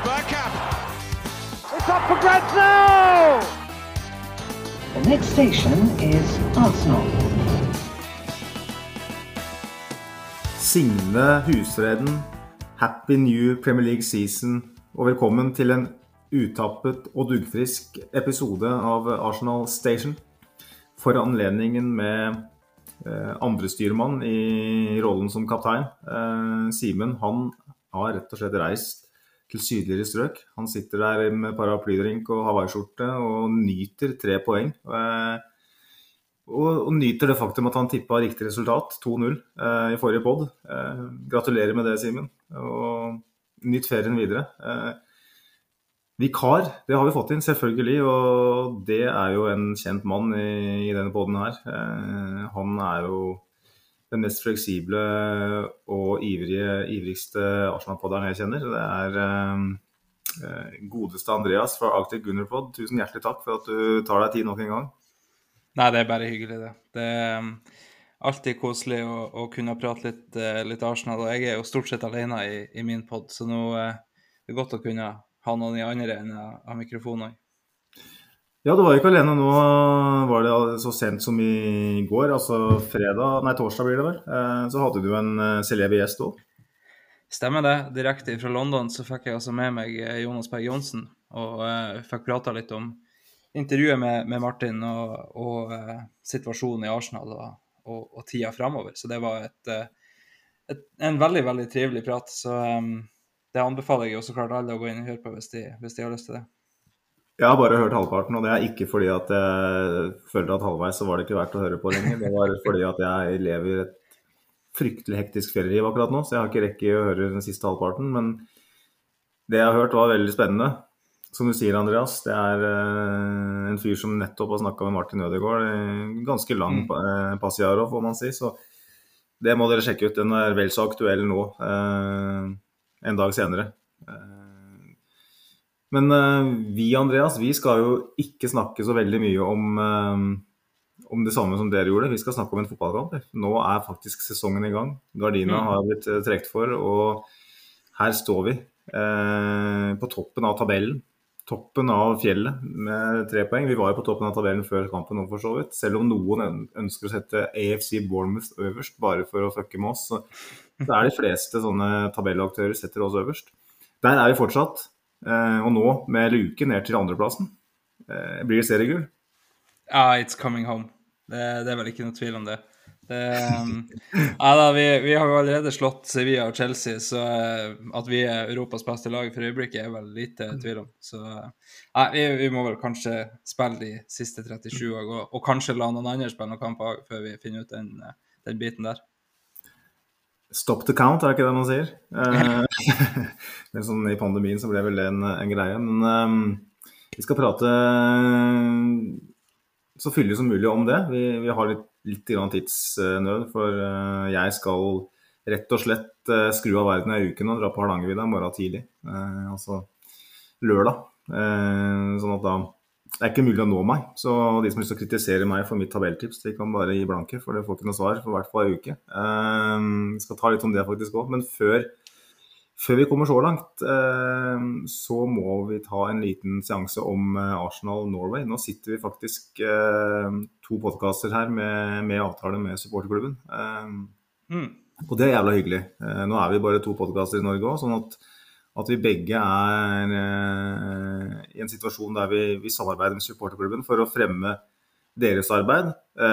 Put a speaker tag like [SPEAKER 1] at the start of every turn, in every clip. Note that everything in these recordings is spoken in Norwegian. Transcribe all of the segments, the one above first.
[SPEAKER 1] Bergkamp. It's up for grabs now!
[SPEAKER 2] The next station is Arsenal.
[SPEAKER 3] Signe Husreden, Happy New Premier League Season, og velkommen til en uttappet og duggfrisk episode av Arsenal Station. For anledningen med andre styrmann i rollen som kaptein. Simen, han har rett og slett reist til sydligere strøk. Han sitter der med paraplydrink og Hawaii-skjorte og nyter 3 poeng. Og nyter det faktum at han tippet riktig resultat, 2-0 i forrige podd. Gratulerer med det, Simen. Og nyt ferien videre. Vikar, det har vi fått inn selvfølgelig, og det er jo en kjent mann i denne podden her. Han er jo den mest fleksible og ivrigste Arsenal-podderen jeg kjenner. Det er godeste Andreas fra Arctic Gunner Pod. Tusen hjertelig takk for at du tar deg tid nok en gang.
[SPEAKER 4] Nei, det er bare hyggelig det. Det er alltid koselig å kunne prate litt Arsenal, og jeg er jo stort sett alene i min podd, så nå er det godt å kunne ha noen i andre enn av mikrofonen. Ja,
[SPEAKER 3] du var ikke alene nå, var det så sent som i går, altså torsdag blir det vel, så hadde du en celeb gjest også.
[SPEAKER 4] Stemmer det, direkte fra London så fikk jeg altså med meg Jonas Berg Johnsen, og fikk prate litt om intervjuet med Martin og situasjonen i Arsenal og tida fremover, så det var en veldig, veldig trivelig prat, så det anbefaler jeg jo så klart alle å gå inn og høre på hvis de har lyst til det.
[SPEAKER 3] Jeg har bare hørt halvparten, og det er ikke fordi at jeg følte at halvveis så var det ikke verdt å høre på lenger. Det var fordi at jeg lever i et fryktelig hektisk ferieliv akkurat nå, så jeg har ikke rekket å høre den siste halvparten, men det jeg har hørt var veldig spennende. Som du sier, Andreas, det er en fyr som nettopp har snakket med Martin Ødegaard, ganske lang passiaro, får man si, så det må dere sjekke ut. Den er vel så aktuell nå, en dag senere. Men vi, Andreas, vi skal jo ikke snakke så veldig mye om det samme som dere gjorde. Vi skal snakke om en fotballkamp. Nå er faktisk sesongen i gang. Gardina har blitt trekt for, og her står vi på toppen av tabellen. Toppen av fjellet med 3 poeng. Vi var jo på toppen av tabellen før kampen nå for så vidt. Selv om noen ønsker å sette AFC Bournemouth øverst, bare for å fucke med oss, så er de fleste sånne tabellaktører setter oss øverst. Der er vi fortsatt. Og nå med luke ned til andreplassen blir det seriegull?
[SPEAKER 4] Ja, it's coming home. Det er vel ikke noe tvil om det. Vi har jo allerede slått Sevilla og Chelsea, så at vi er Europas beste lag for øyeblikket er vel lite tvil om. Så vi må vel kanskje spille de siste 37 og kanskje la noen andre spille noen kamper før vi finner ut den biten der.
[SPEAKER 3] Stop the count, er det ikke det man sier? Det sånn, i pandemien så ble vel det en greie, men vi skal prate så fyldig som mulig om det. Vi har litt grann tidsnød, for jeg skal rett og slett skru av verden i uken og dra på Hardangervidda morgen tidlig, altså lørdag, sånn at da det er ikke mulig å nå meg, så de som har lyst til å kritisere meg for mitt tabelltips, de kan bare gi blanke, for det får ikke noe svar for hvert fall en uke. Vi skal ta litt om det faktisk også, men før vi kommer så langt, så må vi ta en liten seanse om Arsenal Norway. Nå sitter vi faktisk 2 podcaster her med avtale med supporterklubben, og det er jævla hyggelig. Nå er vi bare 2 podcaster i Norge også, sånn at vi begge er i en situasjon der vi samarbeider med supporterklubben for å fremme deres arbeid,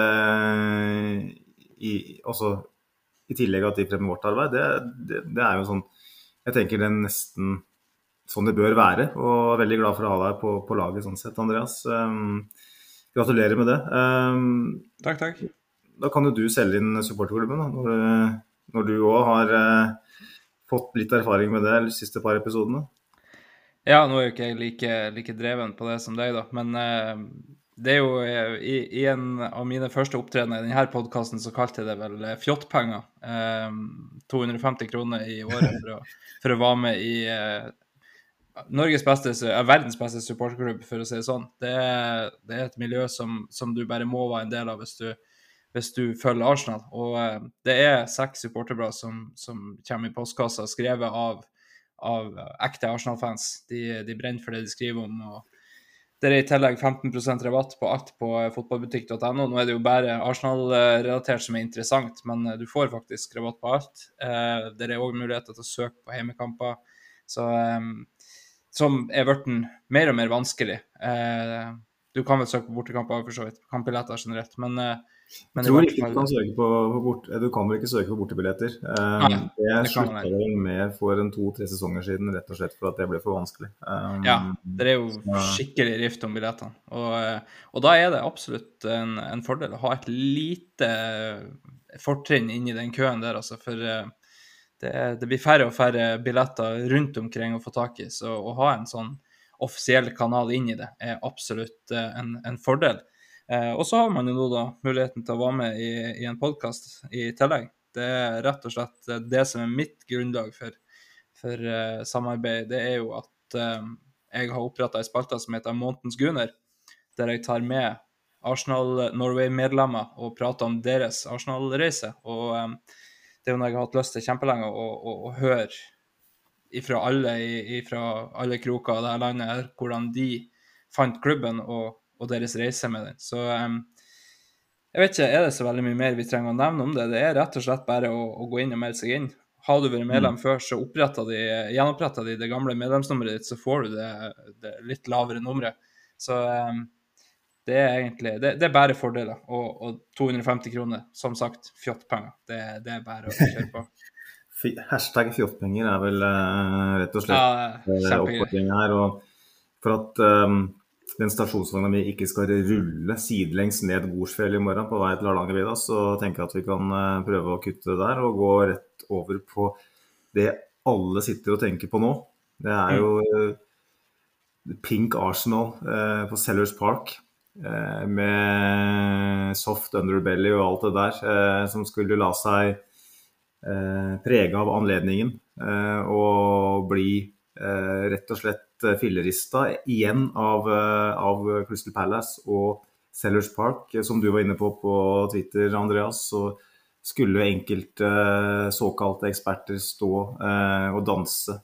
[SPEAKER 3] i tillegg at de fremmer vårt arbeid. Det er jo sånn, jeg tenker det er nesten sånn det bør være, og veldig glad for å ha deg på laget sånn sett, Andreas. Gratulerer med det.
[SPEAKER 4] Takk.
[SPEAKER 3] Da kan jo du selge inn supporterklubben da, når du også har fått litt erfaring med det de siste par episodene.
[SPEAKER 4] Ja, nå er jo ikke jeg like dreven på det som deg da, men det er jo i en av mine første opptredener i denne podcasten så kalte jeg det vel fjottpenger. 250 kroner i året for å være med i verdens beste supporterklubb, for å si det sånn. Det er et miljø som du bare må være en del av hvis du følger Arsenal, og det er 6 supporterblad som kommer i postkassa, skrevet av ekte Arsenal-fans. De brenner for det de skriver om, og det er i tillegg 15% rabatt på alt på fotballbutikk.no. Nå er det jo bare Arsenal-relatert som er interessant, men du får faktisk rabatt på alt. Det er også muligheter til å søke på heimekamper, som er blitt mer og mer vanskelig. Du kan vel søke på bortekamper for så vidt, kampbilletter generelt, men
[SPEAKER 3] jeg tror ikke du kan søke du kan vel ikke søke på bortebilletter. Det sluttet vel med for 2-3 sesonger siden, rett og slett for at det ble for vanskelig.
[SPEAKER 4] Ja, det er jo skikkelig rift om billettene, og da er det absolutt en fordel å ha et lite fortrinn inn i den køen der, altså, for det blir færre og færre billetter rundt omkring å få tak i, så å ha en sånn offisiell kanal inn i det er absolutt en fordel. Og så har man jo nå da muligheten til å være med i en podcast i tillegg. Det er rett og slett det som er mitt grunnlag for samarbeid. Det er jo at jeg har opprettet en spalte som heter Månedens Gunner, der jeg tar med Arsenal Norway-medlemmer og prater om deres Arsenal-reise. Og det er jo noe jeg har hatt lyst til kjempelenge å høre fra alle kroker av dette landet, hvordan de fant klubben og deres reise med den. Så jeg vet ikke, er det så veldig mye mer vi trenger å nevne om det? Det er rett og slett bare å gå inn og melde seg inn. Har du vært medlem før, så gjenopprettet de det gamle medlemsnummeret ditt, så får du det litt lavere nummeret. Så det er egentlig, det er bare fordeler. Og 250 kroner, som sagt, fjottpenger. Det er bare å kjøre på.
[SPEAKER 3] Hashtag fjottpenger er vel rett og slett oppfordringen her, og for at den stasjonsvognen vi ikke skal rulle sidelengs ned Gorsfjell i morgen på vei til Hardangervidda, så tenker jeg at vi kan prøve å kutte det der og gå rett over på det alle sitter og tenker på nå. Det er jo Pink Arsenal på Sellers Park med soft underbelly og alt det der som skulle la seg prege av anledningen og bli rett og slett fillerista igjen av Crystal Palace og Sellers Park. Som du var inne på Twitter, Andreas, så skulle enkelte såkalte eksperter stå og danse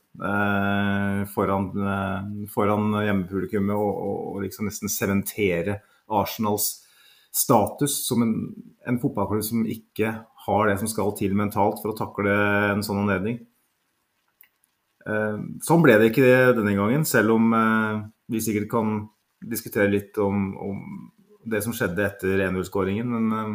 [SPEAKER 3] foran hjemmepublikummet og liksom nesten sementere Arsenals status som en fotballklubb som ikke har det som skal til mentalt for å takle en sånn anledning. Sånn ble det ikke denne gangen, selv om vi sikkert kan diskutere litt om det som skjedde etter 1-0-skåringen, men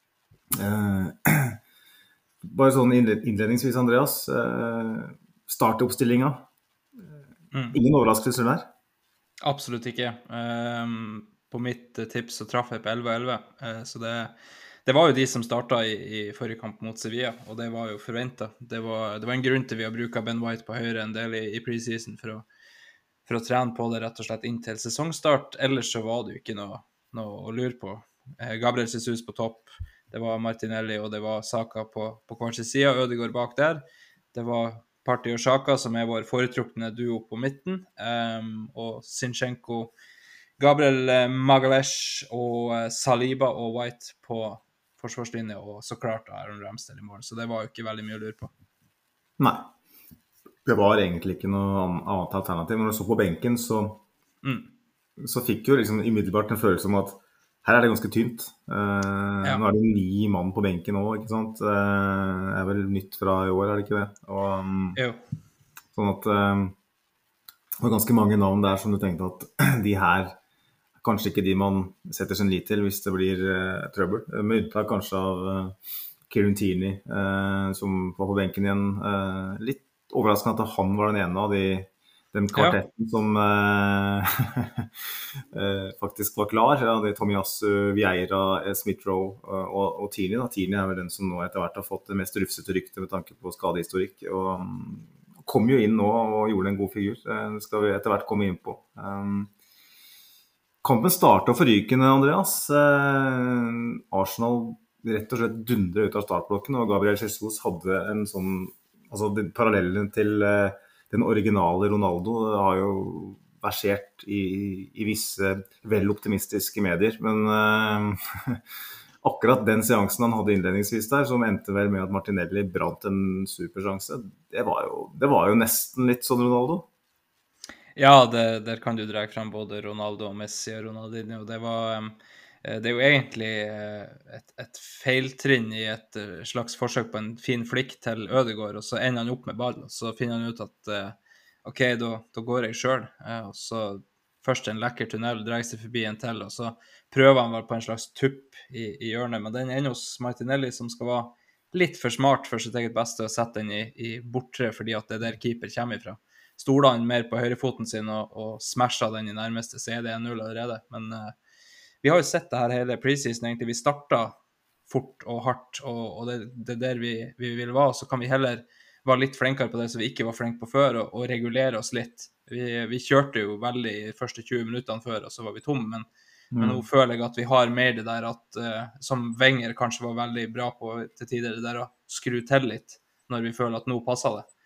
[SPEAKER 3] bare sånn innledningsvis, Andreas, startoppstillingen. Ingen overraskelser der?
[SPEAKER 4] Absolutt ikke. På mitt tips så traff jeg på 11-11, så det var jo de som startet i forrige kamp mot Sevilla, og det var jo forventet. Det var en grunn til vi har brukt Ben White på høyre en del i preseason for å trene på det rett og slett inntil sesongstart. Ellers så var det jo ikke noe å lure på. Gabriel Jesus på topp, det var Martinelli og det var Saka på hver sin side, Ødegaard bak der. Det var Partey og Xhaka som er vår foretrukne duo på midten, og Zinchenko, Gabriel Magalhaes og Saliba og White på forsvarslinje, og så klart Aaron Ramsdale i mål, så det var jo ikke veldig mye å lure på.
[SPEAKER 3] Nei, det var egentlig ikke noe annet alternativ. Når du så på benken, så fikk jo liksom umiddelbart en følelse om at her er det ganske tynt. Nå er det 9 mann på benken nå, ikke sant? Det er vel nytt fra i år, er det ikke det? Og,
[SPEAKER 4] jo.
[SPEAKER 3] Sånn at det var ganske mange navn der som du tenkte at de her kanskje ikke de man setter sin lit til hvis det blir trøbbel. Med unntak kanskje av Kieran Tierney, som var på benken igjen. Litt overraskende at han var den ene av den kvartetten som faktisk var klar. Det er Tomiyasu, Vieira, Smith-Rowe og Tierney. Tierney er vel den som nå etter hvert har fått det mest rufsete rykte med tanke på skadehistorikk. Og kom jo inn nå og gjorde en god figur. Det skal vi etter hvert komme inn på. Kampen startet forrykende, Andreas. Arsenal rett og slett dundret ut av startblokken, og Gabriel Jesus hadde en sånn, altså parallellen til den originale Ronaldo har jo versert i visse vel optimistiske medier, men akkurat den seansen han hadde innledningsvis der, som endte vel med at Martinelli brant en supersjanse, det var jo nesten litt sånn Ronaldo.
[SPEAKER 4] Ja, der kan du dra frem både Ronaldo og Messi og Ronaldinho. Det er jo egentlig et feiltrinn i et slags forsøk på en fin flikk til Ødegaard, og så ender han opp med ball, og så finner han ut at ok, da går jeg selv, og så først en lekker tunnel, dreier seg forbi en til, og så prøver han vel på en slags tupp i hjørnet, men den ender hos Martinelli, som skal være litt for smart for sitt eget beste å sette den i bortre, fordi at det er der keeper kommer ifra. Stoler han mer på høyrefoten sin og smasher den i nærmeste, så er det 1-0 allerede. Men vi har jo sett det her hele preseason, egentlig. Vi startet fort og hardt, og det er der vi vil være. Så kan vi heller være litt flinkere på det som vi ikke var flinke på før, og regulere oss litt. Vi kjørte jo veldig i de første 20 minuttene før, og så var vi tomme, men nå føler jeg at vi har mer det der at, som Wenger kanskje var veldig bra på til tider, det der å skru til litt når vi føler at nå passer det.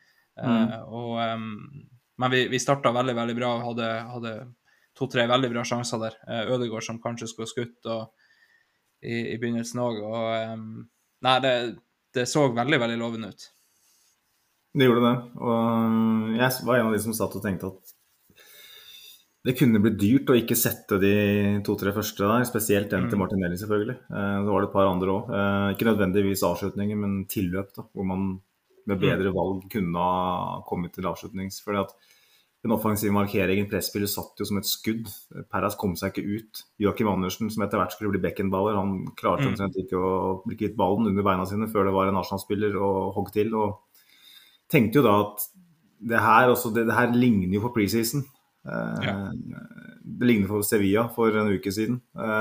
[SPEAKER 4] Men vi startet veldig, veldig bra og hadde 2-3 veldig bra sjanser der. Ødegaard som kanskje skulle skutt i begynnelsen også, og nei, det så veldig, veldig lovende ut.
[SPEAKER 3] Det gjorde det, og jeg var en av de som satt og tenkte at det kunne bli dyrt å ikke sette de 2-3 første der, spesielt den til Martinelli selvfølgelig. Så var det et par andre også, ikke nødvendigvis avslutninger, men tilløp da, hvor man med bedre valg kunne ha kommet til avslutnings, fordi at den offensive markeringen, presspillet satt jo som et skudd. Perez kom seg ikke ut. Joachim Andersen, som etter hvert skulle bli Beckenbauer, han klarte omtrent ikke å bli kvitt ballen under beina sine før det var en Arsenal-spiller og hogg til, og tenkte jo da at det her ligner jo på preseason. Det ligner på Sevilla for en uke siden.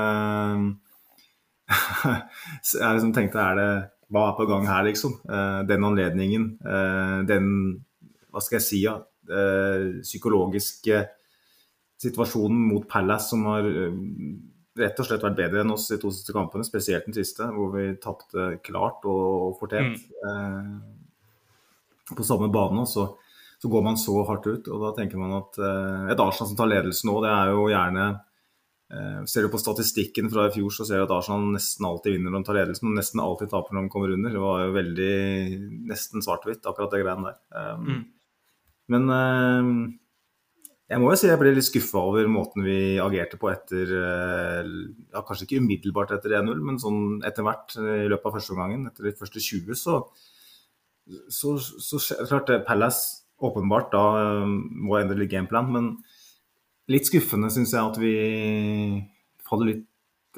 [SPEAKER 3] Så jeg liksom tenkte, hva på gang her liksom? Den anledningen, hva skal jeg si, psykologiske situasjonen mot Palace som har rett og slett vært bedre enn oss i 2 siste kampene, spesielt den siste, hvor vi tappte klart og fortjent. På samme bane, så går man så hardt ut, og da tenker man at et Arsenal som tar ledelsen nå, det er jo gjerne, ser du på statistikken fra i fjor, så ser du at Arsenal nesten alltid vinner når de tar ledelsen, og nesten alltid taper når de kommer under. Det var jo veldig, nesten svart-hvitt, akkurat det greiene der. Men jeg må jo si jeg ble litt skuffet over måten vi agerte på etter, kanskje ikke umiddelbart etter 1-0, men sånn etter hvert i løpet av første gangen, etter de første 20, så klart Palace åpenbart da må endre litt gameplan, men litt skuffende synes jeg at vi faller litt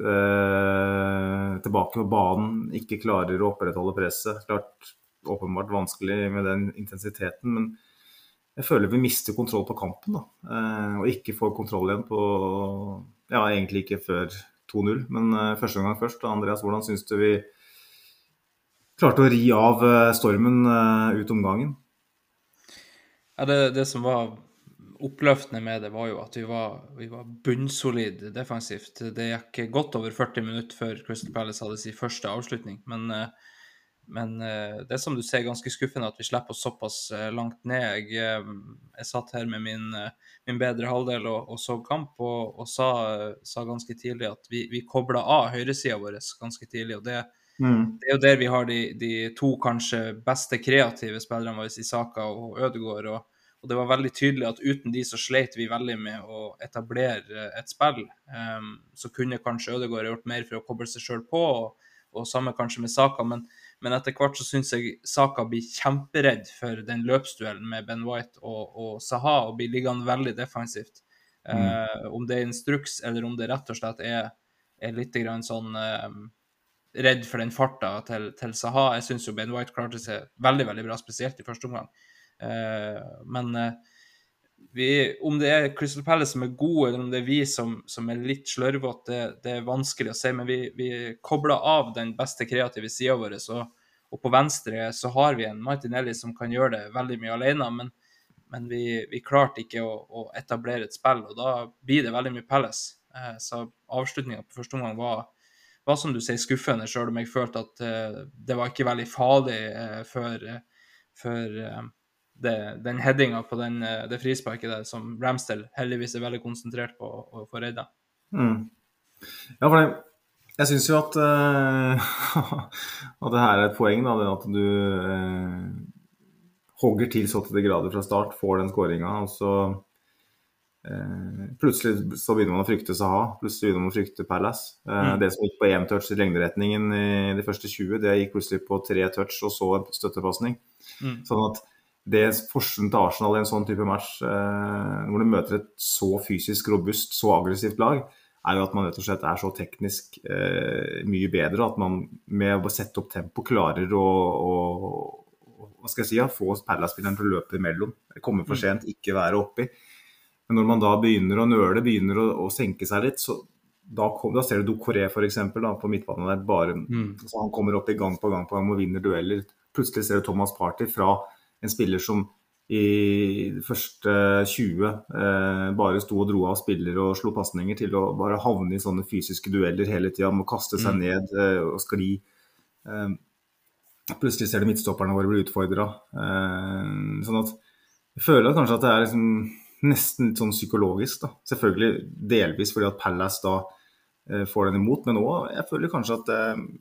[SPEAKER 3] tilbake på banen, ikke klarer å opprettholde presset. Klart åpenbart vanskelig med den intensiteten, men jeg føler vi mister kontroll på kampen da, og ikke får kontroll igjen på, egentlig ikke før 2-0, men første gang først. Andreas, hvordan synes du vi klarte å ri av stormen ut om gangen?
[SPEAKER 4] Ja, det som var oppløftende med det var jo at vi var bunnsolid defensivt. Det gikk godt over 40 minutter før Crystal Palace hadde sin første avslutning, men det som du ser ganske skuffende at vi slipper oss såpass langt ned. Jeg satt her med min bedre halvdel og så kamp og sa ganske tidlig at vi koblet av høyresiden vår ganske tidlig, og det er jo der vi har de 2 kanskje beste kreative spillerne våre i Saka og Ødegaard, og det var veldig tydelig at uten de så slet vi veldig med å etablere et spill. Så kunne kanskje Ødegaard gjort mer for å koble seg selv på, og samme kanskje med Saka, men etter hvert så synes jeg Saka blir kjemperedd for den løpsduellen med Ben White og Zaha, og blir liggende veldig defensivt. Om det er instruks, eller om det rett og slett er litt grann sånn redd for den farta til Zaha. Jeg synes jo Ben White klarte seg veldig, veldig bra, spesielt i første omgang. Men om det er Crystal Palace som er gode, eller om det er vi som er litt slørvått, det er vanskelig å si, men vi kobler av den beste kreative siden vår, og på venstre så har vi en Martinelli som kan gjøre det veldig mye alene, men vi klarte ikke å etablere et spill, og da blir det veldig mye Palace. Så avslutningen på første omgang var som du sier skuffende, selv om jeg følte at det var ikke veldig farlig før den headingen på det frisparket der, som Ramsdale heldigvis er veldig konsentrert på å få redda.
[SPEAKER 3] Ja, for Jeg synes jo at, at det her er et poeng, da, det at du hogger til så til de grader fra start, får den skåringen, og så plutselig så begynner man å frykte Zaha, plutselig begynner man å frykte Palace. Det som gikk på 1 touch i lengderetningen i de første 20, det gikk plutselig på 3 touch og så en støttepassning. Sånn at det forskjellen til Arsenal i en sånn type match, hvor du møter et så fysisk robust, så aggressivt lag, er jo at man rett og slett er så teknisk mye bedre, at man med å sette opp tempo klarer å hva skal jeg si, få Palace-spilleren til å løpe imellom, komme for sent, ikke være oppi. Men når man da begynner å nøle, begynner å senke seg litt, så da ser du Doucouré for eksempel, da, på midtbanen der, bare, så han kommer opp i gang på gang og vinner dueller. Plutselig ser du Thomas Partey fra en spiller som i de første 20 bare sto og dro av spiller og slo passninger til å bare havne i sånne fysiske dueller hele tiden, må kaste seg ned og skli. Plutselig ser du midtstopperne våre bli utfordret. Sånn at jeg føler kanskje at det er liksom nesten litt sånn psykologisk da. Selvfølgelig delvis fordi at Palace da får den imot, men også jeg føler kanskje at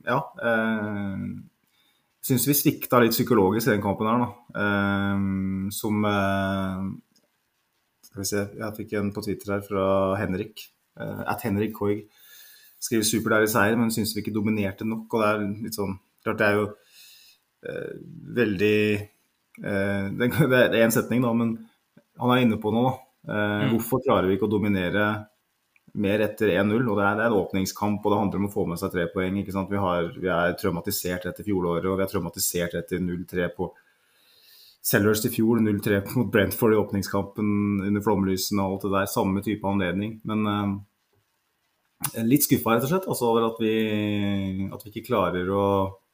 [SPEAKER 3] jeg synes vi svikta litt psykologisk i den kampen her da. Som skal vi se, jeg fikk en på Twitter her fra Henrik @Henrik Koig skriver super der i seier, men synes vi ikke dominerte nok, og det er litt sånn klart det er jo veldig det er en setning da, men han er inne på noe da. Hvorfor klarer vi ikke å dominere mer etter 1-0? Og det er en åpningskamp, og det handler om å få med seg 3 poeng, ikke sant? Vi er traumatisert etter fjolåret, og vi er traumatisert etter 0-3 på Sellers i fjor, 0-3 mot Brentford i åpningskampen under flomlysene og alt det der, samme type anledning. Men litt skuffet rett og slett, altså over at vi ikke klarer å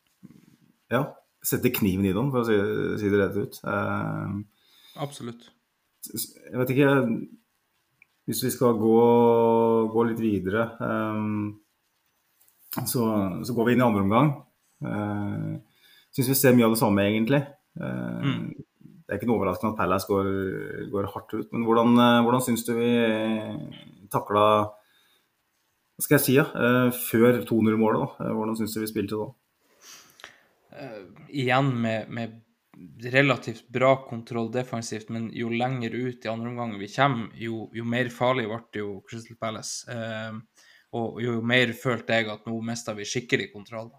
[SPEAKER 3] sette kniven i dem, for å si det rett ut.
[SPEAKER 4] Absolutt.
[SPEAKER 3] Jeg vet ikke, hvis vi skal gå litt videre, så går vi inn i andre omgang. Synes vi ser mye av det samme egentlig. Det er ikke noe overraskende at Palace går hardt ut, men hvordan synes du vi taklet, hva skal jeg si, før 2-0-målet da? Hvordan synes du vi spilte da?
[SPEAKER 4] Igjen med relativt bra kontroll defensivt, men jo lenger ut i andre omgang vi kommer, jo mer farlig ble det jo Crystal Palace. Og jo mer følte jeg at nå mistet vi skikkelig kontroll.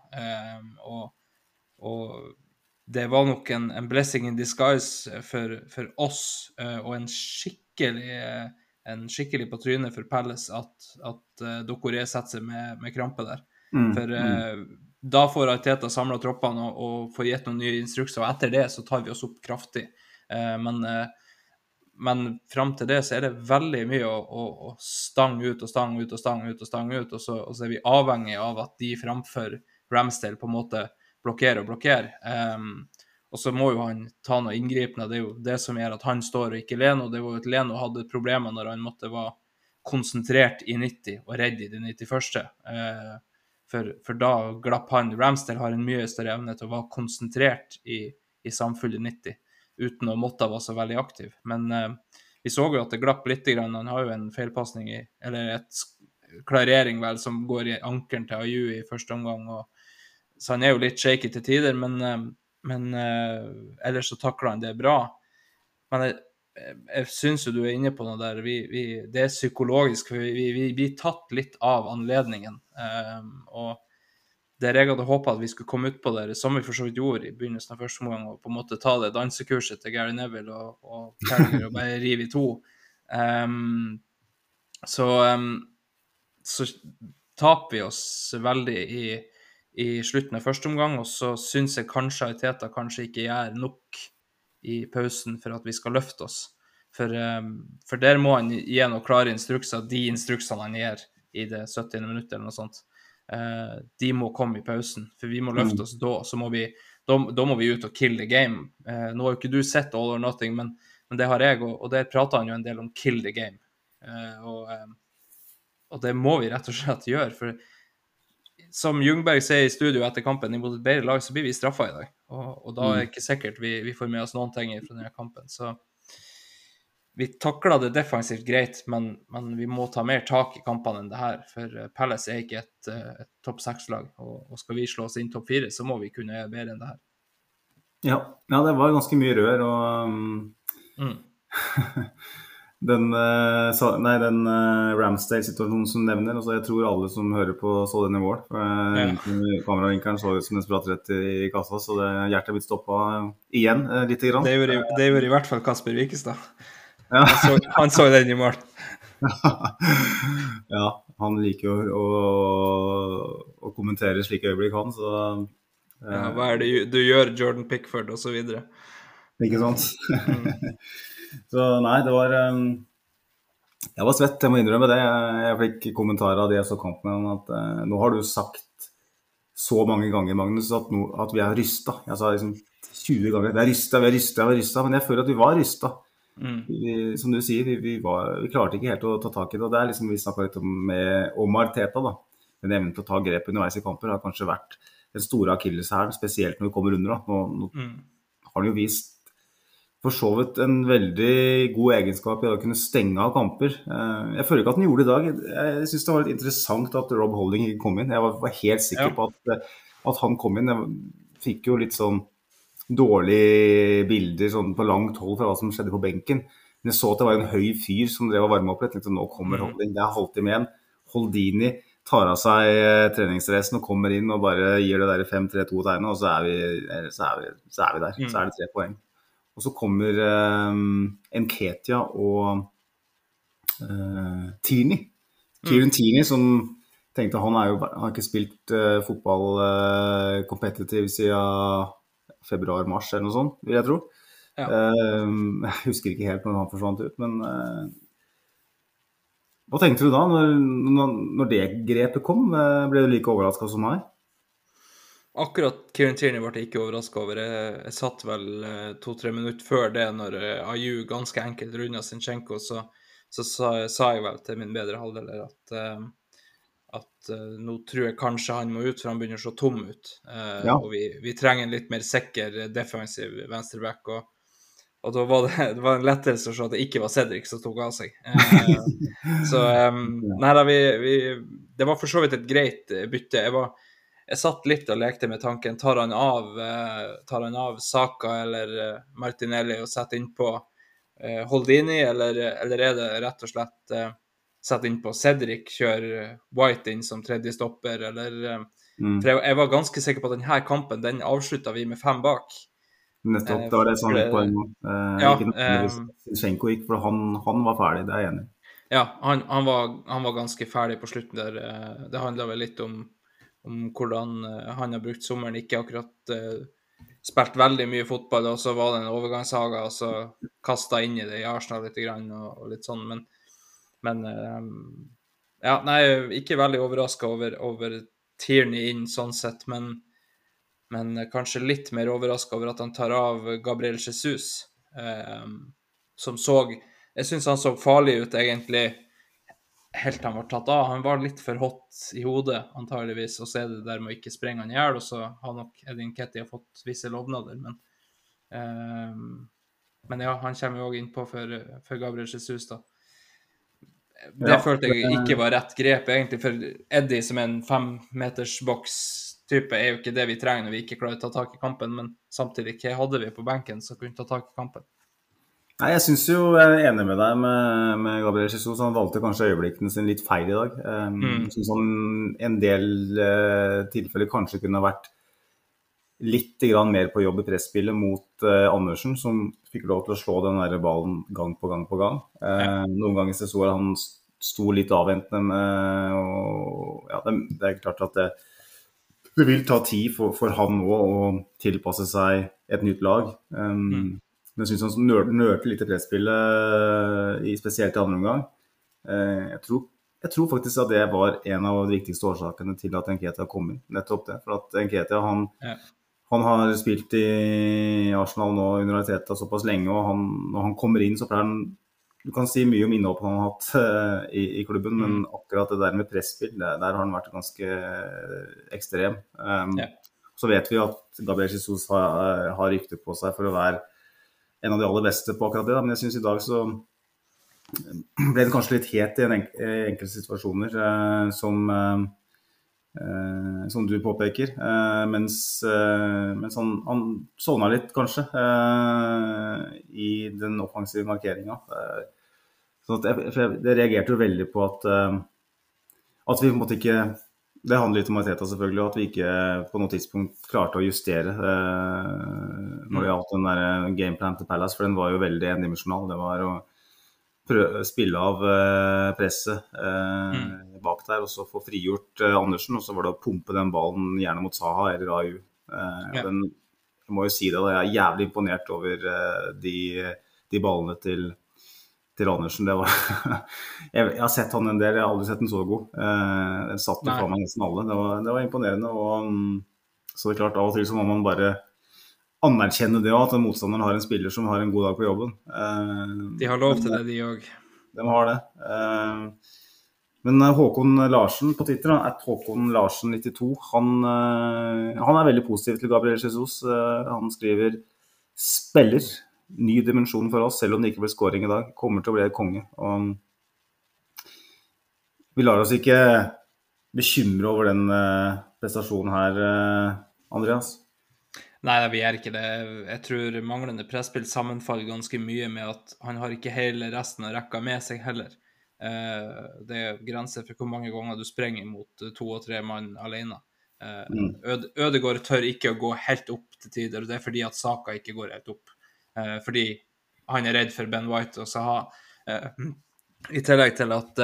[SPEAKER 4] Og det var nok en blessing in disguise for oss, og en skikkelig på trynet for Palace at Doucouré setter seg med krampe der. Da får Arteta samlet troppene og får gitt noen nye instrukser, og etter det så tar vi oss opp kraftig. Men frem til det så er det veldig mye å stange ut, og så er vi avhengig av at de fremfor Ramsdale på en måte blokkerer. Og så må jo han ta noe inngripende, det er jo det som gjør at han står og ikke Leno. Det var jo at Leno hadde problemer når han måtte være konsentrert i 90 og redd i det 91. For da glapp han. Ramsdale har en mye større evne til å være konsentrert i samfunnet 90, uten å måtte være så veldig aktiv. Men vi så jo at det glapp litt grann. Han har jo en feilpassning eller et klarering vel, som går i ankeren til Ayew i første omgang, så han er jo litt shaky til tider, men ellers så takler han det bra. Men jeg synes jo du er inne på noe der, det er psykologisk, for vi blir tatt litt av anledningen, og der jeg hadde håpet at vi skulle komme ut på det, som vi for så vidt gjorde i begynnelsen av første omgang, og på en måte ta det dansekurset til Gary Neville og Carragher og bare rive i 2. Så taper vi oss veldig i slutten av første omgang, og så synes jeg kanskje Arteta kanskje ikke gjør nok i pausen for at vi skal løfte oss. For der må han gi noen klare instrukser, de instruksene han gir i det 70. minuttet eller noe sånt. De må komme i pausen, for vi må løfte oss da, så må vi ut og kill the game. Nå har jo ikke du sett All or Nothing, men det har jeg, og der prater han jo en del om kill the game. Og det må vi rett og slett gjøre, for som Ljungberg sier i studio etter kampen, imot et bedre lag, så blir vi straffet i dag. Og da er det ikke sikkert vi får med oss noen ting fra denne kampen. Så vi taklet det defensivt greit, men vi må ta mer tak I kampene enn det her, for Palace ikke et topp 6-lag, og skal vi slå oss inn topp 4, så må vi kunne gjøre bedre enn det her.
[SPEAKER 3] Ja, det var ganske mye rør, og den Ramsdale-situasjonen som nevner, altså jeg tror alle som hører på så den I mål, kameravinkeren så ut som en spratt rett I kassa, så hjertet blitt stoppet igjen litt grann.
[SPEAKER 4] Det gjorde I hvert fall Kasper Wikestad. Ja. Han så den I mål.
[SPEAKER 3] Ja, han liker jo å kommentere slike øyeblikk han, så...
[SPEAKER 4] Ja, hva det du gjør, Jordan Pickford, og så videre.
[SPEAKER 3] Ikke sant? Så nei, det var... Jeg var svett, jeg må innrømme det. Jeg fikk kommentarer av det jeg så kampen at nå har du sagt så mange ganger, Magnus, at vi rystet. Jeg sa liksom 20 ganger, vi rystet, men jeg føler at vi var rystet. Som du sier, vi klarte ikke helt å ta tak I det, og det liksom vi snakket litt om Arteta da. Den evnen til å ta grep underveis I kamper har kanskje vært den store akilleshælen, spesielt når vi kommer under da. Nå har han jo vist for så vidt en veldig god egenskap I å kunne stenge av kamper. Jeg føler ikke at han gjorde det I dag. Jeg synes det var litt interessant at Rob Holding ikke kom inn. Jeg var helt sikker på at han kom inn. Jeg fikk jo litt sånn dårlige bilder sånn på langt hold fra hva som skjedde på benken. Men jeg så at det var en høy fyr som drev og varme opp litt. Jeg tenkte, nå kommer Holding. Det halvtime igjen. Holdini tar av seg treningsdressen og kommer inn og bare gir det der 5-3-2-tegnet, og så vi der. Så det 3 poeng. Og så kommer Nketiah og Tierney. Kieran Tierney, som tenkte han har ikke spilt fotball competitive siden februar-mars eller noe sånt, vil jeg tro. Ja. Jeg husker ikke helt når han forsvant ut, men hva tenkte du da når det grepet kom? Ble du like overrasket som meg?
[SPEAKER 4] Akkurat Kieran Tierney ble jeg ikke overrasket over. Jeg satt vel 2-3 minutter før det, når Ayew ganske enkelt rundet Zinchenko, så sa jeg vel til min bedre halvdeler at nå tror jeg kanskje han må ut, for han begynner å se tom ut. Og vi trenger en litt mer sikker defensiv venstreback, og da var det var en lettelse å se at det ikke var Cedric som tok av seg. Nei da, det var for så vidt et greit bytte. Jeg satt litt og lekte med tanken, tar han av Saka eller Martinelli og setter inn på Holdini, eller det rett og slett sette inn på Cedric, kjøre White inn som tredje stopper, eller... For jeg var ganske sikker på at denne kampen, den avsluttet vi med 5 bak.
[SPEAKER 3] Nettopp, det var det som var poeng. Ikke nødvendigvis Zinchenko gikk, for han var ferdig, det jeg enig.
[SPEAKER 4] Ja, han var ganske ferdig på slutten der. Det handlet vel litt om hvordan han har brukt sommeren, ikke akkurat spilt veldig mye fotball, og så var det en overgangssaga, og så kastet inn I det I Arsenal litt grann, og litt sånn, men ja, nei, ikke veldig overrasket over Tierney inn sånn sett, men kanskje litt mer overrasket over at han tar av Gabriel Jesus, som jeg synes han så farlig ut egentlig, helt han var tatt av. Han var litt for hot I hodet, antageligvis, og så det der med å ikke sprenge han I hjel, og så har nok Eddie Nketiah fått visse lovnader, men ja, han kommer jo også inn på for Gabriel Jesus da. Det følte jeg ikke var rett grep, egentlig, for Eddie som en 5-meters boks-type jo ikke det vi trenger når vi ikke klarer å ta tak I kampen, men samtidig ikke hadde vi på benken som kunne ta tak I kampen.
[SPEAKER 3] Nei, jeg synes jo jeg enig med deg med Gabriel Jesus. Han valgte kanskje øyeblikkene sin litt feil I dag. Jeg synes han en del tilfeller kanskje kunne vært litt grann mer på jobb I presspillet mot Andersen, som fikk lov til å slå den der ballen gang på gang. Noen ganger så han sto litt avventende, og ja, det klart at det vil ta tid for han nå å tilpasse seg et nytt lag. Men jeg synes han nørte litt I presspillet, spesielt I andre omgang. Jeg tror faktisk at det var en av de viktigste årsakene til at Nketiah kom inn. Nettopp det, for at Nketiah, han har spilt I Arsenal nå under Arteta såpass lenge, og når han kommer inn så pleier han, du kan si mye om innhoppet han har hatt I klubben, men akkurat det der med presspill, der har han vært ganske ekstrem. Så vet vi at Gabriel Jesus har rykte på seg for å være en av de aller beste på akkurat det, men jeg synes I dag så ble det kanskje litt het I enkelte situasjoner, som du påpeker, mens han sovna litt kanskje I den offensive markeringen. Så det reagerte jo veldig på at vi på en måte ikke, det handler litt om Arteta selvfølgelig, at vi ikke på noe tidspunkt klarte å justere når det gjaldt den der gameplan til Palace, for den var jo veldig endimensjonal. Det var å spille av presset bak der, og så få frigjort Andersen, og så var det å pumpe den ballen gjerne mot Zaha eller AU. Jeg må jo si det, da, jeg jævlig imponert over de ballene til Andersen. Det var jeg har sett han en del, jeg har aldri sett den så god. Den satt jo fra meg nesten alle. Det var imponerende, og så det er klart, av og til så må man bare anerkjenne det at motstanderen har en spiller som har en god dag på jobben.
[SPEAKER 4] De har lov til det, de også.
[SPEAKER 3] De har det. Men Håkon Larsen på Twitter, Håkon Larsen 92, han veldig positiv til Gabriel Jesus. Han skriver, spiller ny dimensjon for oss, selv om det ikke ble scoring I dag, kommer til å bli et konge. Og vi lar oss ikke bekymre over den prestasjonen her, Andreas.
[SPEAKER 4] Nei, vi ikke det. Jeg tror manglende presspill sammenfaller ganske mye med at han har ikke hele resten av rekka med seg heller. Det grenser for hvor mange ganger du sprenger mot 2 og 3 mann alene. Ødegaard tør ikke å gå helt opp til tider, og det fordi at Saka ikke går helt opp. Fordi han redd for Ben White og Zaha. I tillegg til at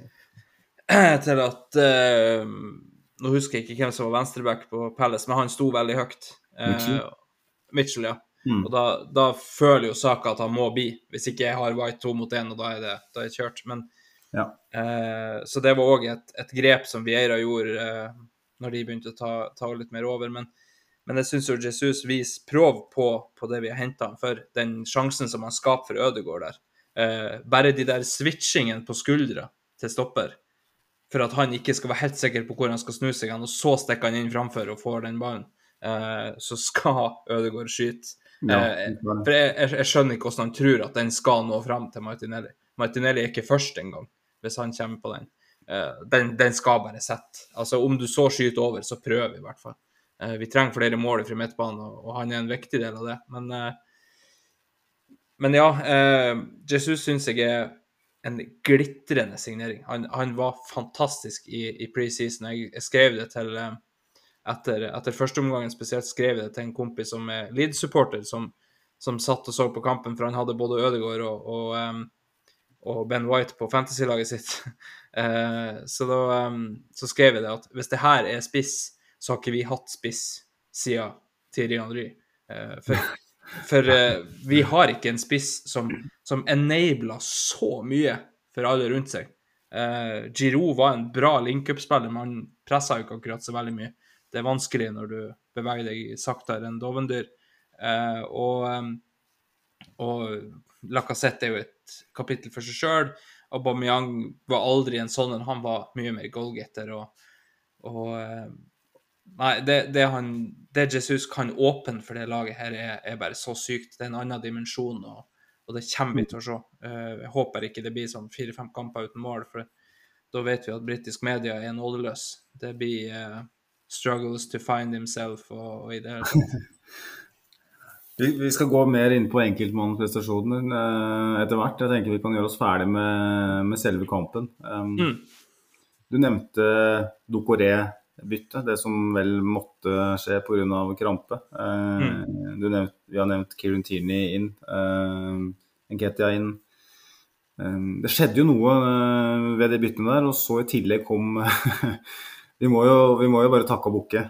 [SPEAKER 4] nå husker jeg ikke hvem som var venstreback på Palace, men han sto veldig høyt. Mitchell, ja. Og da føler jo Saka at han må bli, hvis ikke jeg har White 2 mot 1, og da det kjørt. Men, så det var også et grep som Vieira gjorde når de begynte å ta litt mer over, men jeg synes jo Jesus viser prøv på det vi har hentet han for, den sjansen som han skaper for Ødegaard der. Bare de der switchingen på skuldra til stopper, for at han ikke skal være helt sikker på hvor han skal snu seg, og så stikker han inn framfor og får den ballen. Så skal Ødegaard skyte. For jeg skjønner ikke hvordan han tror at den skal nå fram til Martinelli. Martinelli ikke først en gang, hvis han kommer på den. Den skal bare sette. Altså, om du så skyter over, så prøver vi I hvert fall. Vi trenger flere mål fra midtbanen, og han en viktig del av det. Men ja, Jesus synes jeg en glitrende signering. Han var fantastisk I pre-season. Jeg skrev det til etter første omgangen spesielt skrev det til en kompis som Leeds-supporter som satt og så på kampen, for han hadde både Ødegaard og Ben White på fantasy-laget sitt. Så skrev jeg det at hvis det her spiss, så har ikke vi hatt spiss siden Thierry Henry. For vi har ikke en spiss som enabler så mye for alle rundt seg. Giroud var en bra link-up-spiller, men han presset jo ikke akkurat så veldig mye. Det vanskelig når du beveger deg saktere enn dovendyr. Og Lacazette jo et kapittel for seg selv. Aubameyang var aldri en sånn, han var mye mer goalgetter. Nei, det Jesus kan åpne for det laget her bare så sykt. Det en annen dimensjon, og det kommer vi til å se. Jeg håper ikke det blir sånn 4-5 kamper uten mål, for da vet vi at britisk media nådeløs. Det blir struggles to find himself og I det hele tatt.
[SPEAKER 3] Vi skal gå mer inn på enkeltmannsprestasjoner etter hvert. Jeg tenker vi kan gjøre oss ferdig med selve kampen. Du nevnte Doucouré-bytte, det som vel måtte skje på grunn av krampe. Vi har nevnt Kieran Tierney inn, Nketiah inn. Det skjedde jo noe ved de byttene der, og så I tillegg kom vi må jo bare takke og bukke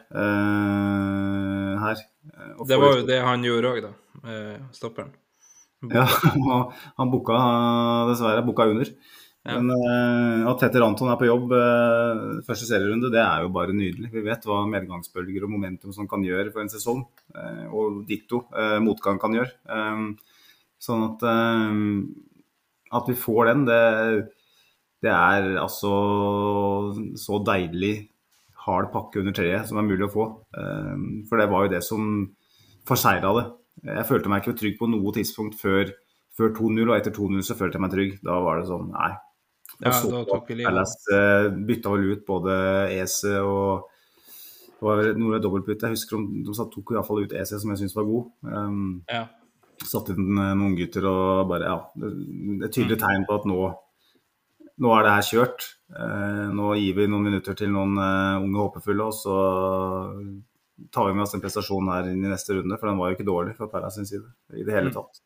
[SPEAKER 3] her.
[SPEAKER 4] Det var jo det han gjorde også da, stopperen.
[SPEAKER 3] Ja, han dessverre bukka under. Ja. Men at Petter Anton på jobb første serierunde, det jo bare nydelig. Vi vet hva medgangsbølger og momentum som kan gjøre for en sesong, og ditto motgang kan gjøre. Sånn at vi får den, det altså så deilig hard pakke under treet som mulig å få. For det var jo det som forseiret det. Jeg følte meg ikke trygg på noe tidspunkt før før 2-0, og etter 2-0 så følte jeg meg trygg. Da var det sånn, nei. Og
[SPEAKER 4] Ja,
[SPEAKER 3] så
[SPEAKER 4] da tok vi livet av.
[SPEAKER 3] Palace bytta vel ut både Ese og det var noe dobbeltbytte. Jeg husker de tok i hvert fall ut Ese, som jeg synes var god.
[SPEAKER 4] Ja.
[SPEAKER 3] Satt inn noen gutter og bare, ja, det er et tydelig tegn på at nå er det her kjørt. Nå gir vi noen minutter til noen unge håpefulle, og så tar vi med oss en prestasjon her inn i neste runde, for den var jo ikke dårlig fra Palace sin side, i det hele tatt.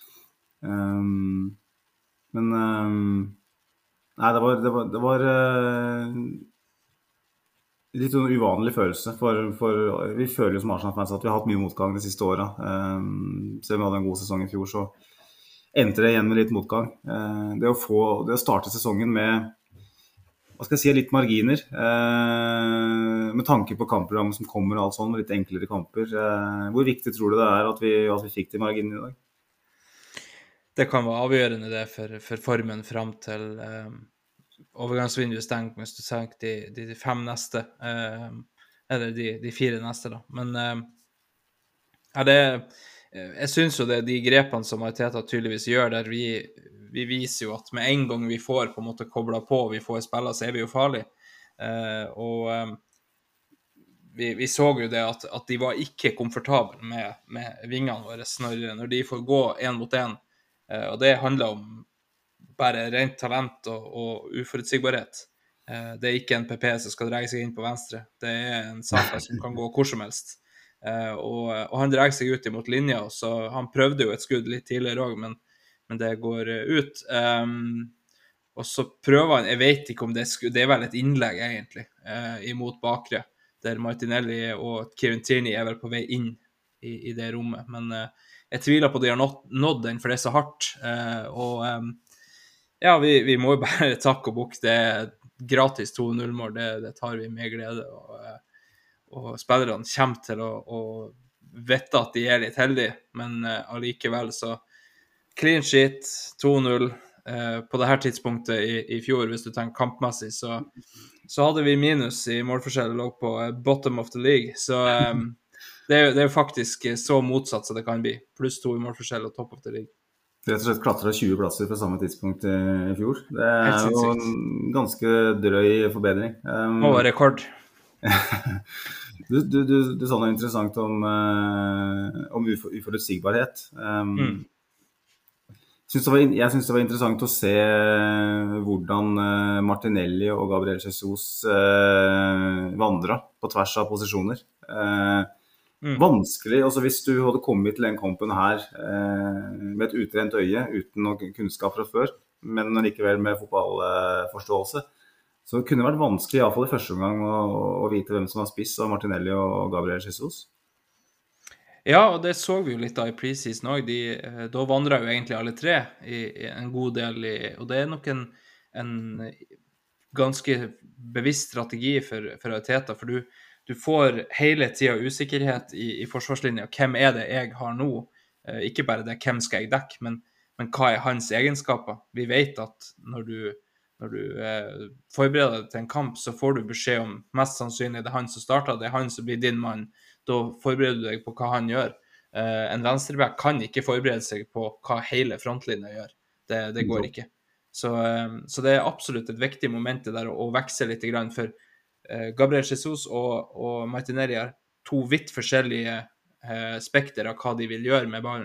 [SPEAKER 3] Men nei, det var litt sånn uvanlig følelse, for vi føler jo som Arsenal-fans at vi har hatt mye motgang de siste årene. Selv om vi hadde en god sesong i fjor, så endte det igjen med litt motgang. Det å starte sesongen med, hva skal jeg si, litt marginer, med tanke på kampprogrammet som kommer og alt sånt, med litt enklere kamper. Hvor viktig tror du det er at vi fikk de marginene i dag?
[SPEAKER 4] Det kan være avgjørende det for formen frem til overgangsvinduet stengt, hvis du tenker de 5 neste, eller de 4 neste da. Men jeg synes jo det de grepene som Arteta tydeligvis gjør, der vi viser jo at med en gang vi får på en måte koblet på, vi får spille, så er vi jo farlige. Vi så jo det at de var ikke komfortable med vingene våre når de får gå 1 mot 1, og det handler om bare rent talent og uforutsigbarhet. Det er ikke en PP som skal dra seg inn på venstre. Det er en Saka som kan gå hvor som helst. Og han drar seg ut imot linja, så han prøvde jo et skudd litt tidligere også, men det går ut. Og så prøver han, jeg vet ikke om det er vel et innlegg egentlig, imot bakre, der Martinelli og Kieran Tierney er vel på vei inn i det rommet. Men jeg tviler på at de har nådd den, for det er så hardt. Ja, vi må jo bare takke og bukke. Det er gratis 2-0-mål, det tar vi med glede. Og spillerne kommer til å vite at de er litt heldige, men allikevel så clean sheet, 2-0. På det her tidspunktet i fjor, hvis du tenker kampmessig, så hadde vi minus i målforskjell, lå på bottom of the league. Så det er jo faktisk så motsatt som det kan bli. +2 i målforskjell og top of the league.
[SPEAKER 3] Rett og slett klatret 20 plasser fra samme tidspunkt i fjor. Det er jo en ganske drøy forbedring.
[SPEAKER 4] Må være rekord.
[SPEAKER 3] Du sa noe interessant om uforutsigbarhet. Jeg synes det var interessant å se hvordan Martinelli og Gabriel Jesus vandret på tvers av posisjoner. Vanskelig, altså hvis du hadde kommet til den kampen her med et utrent øye, uten noen kunnskap fra før, men likevel med fotballforståelse, så kunne det vært vanskelig, i hvert fall i første omgang, å vite hvem som var spiss av Martinelli og Gabriel Jesus.
[SPEAKER 4] Ja, og det så vi jo litt da i preseason også. Da vandret jo egentlig alle 3 i en god del, og det er nok en ganske bevisst strategi for Arteta, for du får hele tiden usikkerhet i forsvarslinja. Hvem er det jeg har nå? Ikke bare det, hvem skal jeg dekke, men hva er hans egenskaper? Vi vet at når du forbereder deg til en kamp, så får du beskjed om mest sannsynlig det er han som starter, det er han som blir din mann. Da forbereder du deg på hva han gjør. En venstreback kan ikke forberede seg på hva hele frontlinjen gjør. Det går ikke. Så det er absolutt et viktig moment der å vekse litt grann, for Gabriel Jesus og Martinelli har 2 vidt forskjellige spekter av hva de vil gjøre med ballen.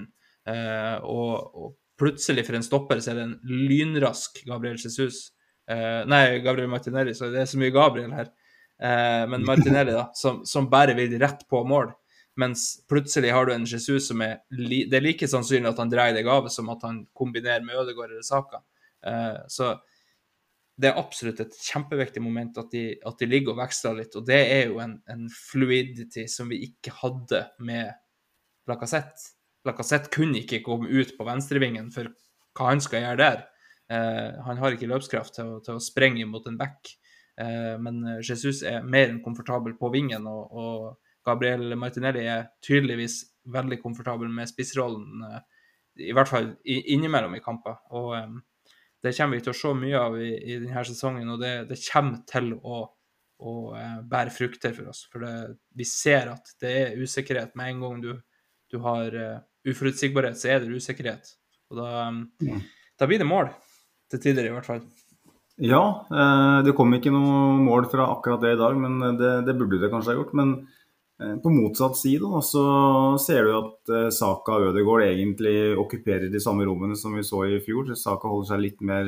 [SPEAKER 4] Og plutselig for en stopper så er det en lynrask Gabriel Jesus. Gabriel Martinelli, så det er så mye Gabriel her. Men Martinelli da, som bare vil rett på mål, mens plutselig har du en Jesus som det er like sannsynlig at han dreier deg av som at han kombinerer med Ødegaard eller Saka. Så det er absolutt et kjempeviktig moment at de ligger og veksler litt, og det er jo en fluidity som vi ikke hadde med Lacazette. Lacazette kunne ikke komme ut på venstrevingen, for hva han skal gjøre der. Han har ikke løpskraft til å sprenge mot en back, men Jesus er mer enn komfortabel på vingen, og Gabriel Martinelli er tydeligvis veldig komfortabel med spissrollen, i hvert fall innimellom i kamper, og det kommer vi til å se mye av i denne sesongen, og det kommer til å bære frukter for oss. For vi ser at det er usikkerhet. Med en gang du har uforutsigbarhet, så er det usikkerhet. Og da blir det mål, til tider i hvert fall.
[SPEAKER 3] Ja, det kom ikke noe mål fra akkurat det i dag, men det burde det kanskje ha gjort. Men på motsatt side da, så ser du at Saka og Ødegaard egentlig okkuperer de samme rommene som vi så i fjor. Saka holder seg litt mer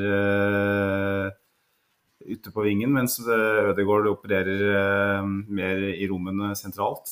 [SPEAKER 3] ute på vingen, mens Ødegaard opererer mer i rommene sentralt.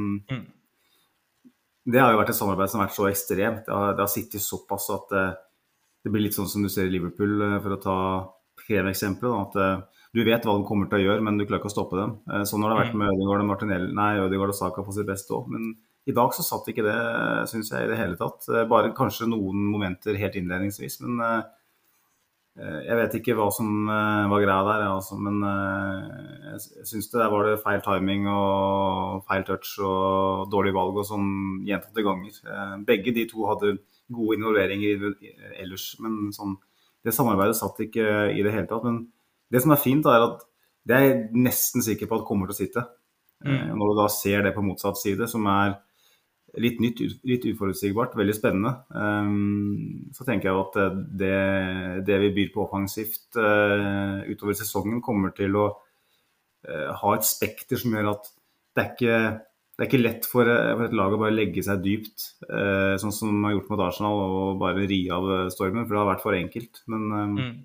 [SPEAKER 3] Det har jo vært et samarbeid som har vært så ekstremt. Det har sittet såpass at det blir litt sånn som du ser i Liverpool, for å ta kreve eksempler, at du vet hva de kommer til å gjøre, men du klarer ikke å stoppe dem. Sånn har det vært med Ødegaard og Saka på sitt beste også. Men i dag så satt ikke det, synes jeg, i det hele tatt. Bare kanskje noen momenter helt innledningsvis, men jeg vet ikke hva som var greia der, altså. Men jeg synes der var det feil timing og feil touch og dårlig valg og sånn gjentatte ganger. Begge de to hadde gode involveringer ellers, men sånn, det samarbeidet satt ikke i det hele tatt. Men det som er fint er at det er jeg nesten sikker på at kommer til å sitte. Når du da ser det på motsatt side, som er litt nytt, litt uforutsigbart, veldig spennende, så tenker jeg at det vi byr på offensivt utover sesongen kommer til å ha et spekter som gjør at det er ikke lett for et lag å bare legge seg dypt, sånn som man har gjort mot Arsenal, og bare ri av stormen, for det har vært for enkelt. Men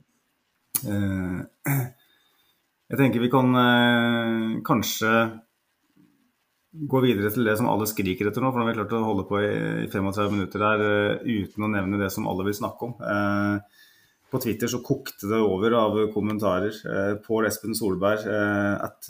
[SPEAKER 3] jeg tenker vi kan kanskje gå videre til det som alle skriker etter nå, for nå har vi klart å holde på i 35 minutter der uten å nevne det som alle vil snakke om. På Twitter så kokte det over av kommentarer. Pål Espen Solberg, at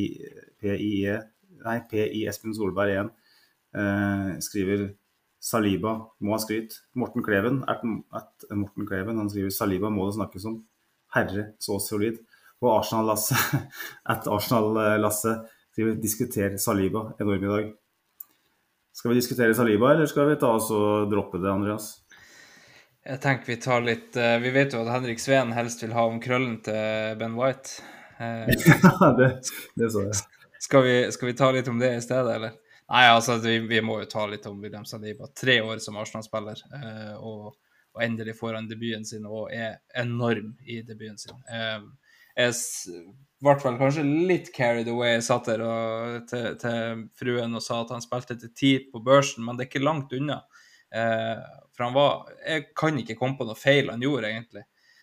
[SPEAKER 3] PI Espen Solberg igjen, skriver Saliba må ha skryt. Morten Kleven, han skriver Saliba må det snakkes om. Herre, så solid. Og Arsenal-Lasse, Arsenal-Lasse, skriver diskutere Saliba enormt i dag. Skal vi diskutere Saliba, eller skal vi ta oss og droppe det, Andreas?
[SPEAKER 4] Jeg tenker vi tar litt... Vi vet jo at Henrik Sveen helst vil ha om krøllen til Ben White.
[SPEAKER 3] det så jeg.
[SPEAKER 4] Skal vi ta litt om det i stedet, eller? Nei, altså, vi må jo ta litt om William Saliba. 3 år som Arsenal-spiller, og endelig får han debuten sin, og er enorm i debuten sin. Jeg i hvert fall kanskje litt carried away. Jeg satt der til fruen og sa at han spilte til 10 på børsen, men det er ikke langt unna. For jeg kan ikke komme på noe feil han gjorde egentlig.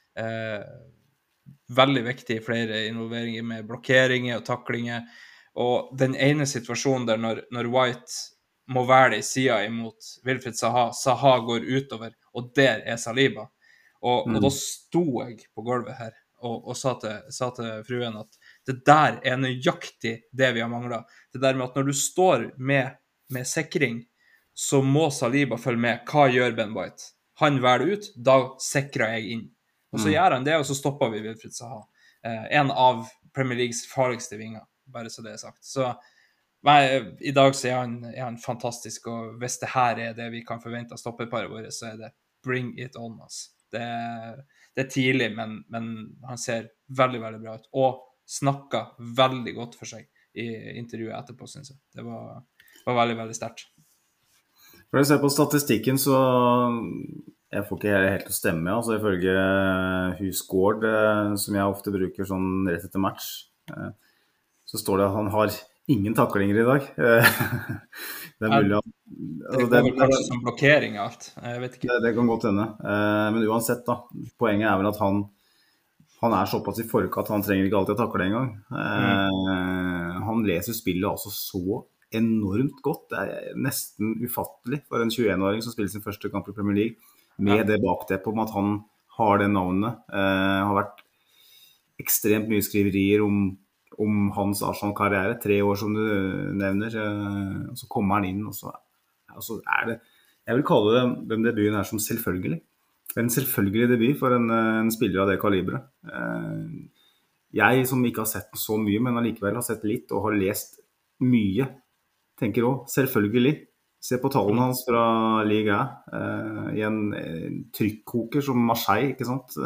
[SPEAKER 4] Veldig viktig, flere involveringer med blokkeringer og taklinger. Og den ene situasjonen der når White må være det i siden imot Wilfried Zaha går utover, og der er Saliba. Og da sto jeg på gulvet her og sa til fruen at det der er nøyaktig det vi har manglet. Det der med at når du står med sikring, så må Saliba følge med. Hva gjør Ben White? Han velger ut, da sikrer jeg inn. Og så gjør han det, og så stopper vi Wilfried Zaha. En av Premier Leagues farligste vinger, bare så det er sagt. Så i dag så er han fantastisk, og hvis det her er det vi kan forvente av stoppeparet våre, så er det bring it on us. Det er tidlig, men han ser veldig, veldig bra ut, og snakket veldig godt for seg i intervjuet etterpå, synes jeg. Det var veldig, veldig sterkt.
[SPEAKER 3] For å se på statistikken, så jeg får ikke helt å stemme, altså ifølge Husgård, som jeg ofte bruker sånn rett etter match, så står det at han har ingen taklinger i dag. Det er mulig at...
[SPEAKER 4] Altså, det er kanskje som blokkering av alt, jeg vet ikke.
[SPEAKER 3] Det kan godt hende, men uansett da, poenget er vel at han er såpass i forkant, han trenger ikke alltid å takle en gang. Han leser spillet altså så enormt godt, det er nesten ufattelig for en 21-åring som spiller sin første kamp i Premier League, med det bakteppet om at han har det navnet. Har vært ekstremt mye skriverier om hans Arsenal-karriere, 3 år som du nevner, og så kommer han inn, og så er det, jeg vil kalle den debuten her som selvfølgelig. Det er en selvfølgelig debut for en spiller av det kalibret. Jeg som ikke har sett så mye, men allikevel har sett litt og har lest mye, tenker også, selvfølgelig. Se på tallene hans fra Liga i en trykkoker som Marseille, ikke sant?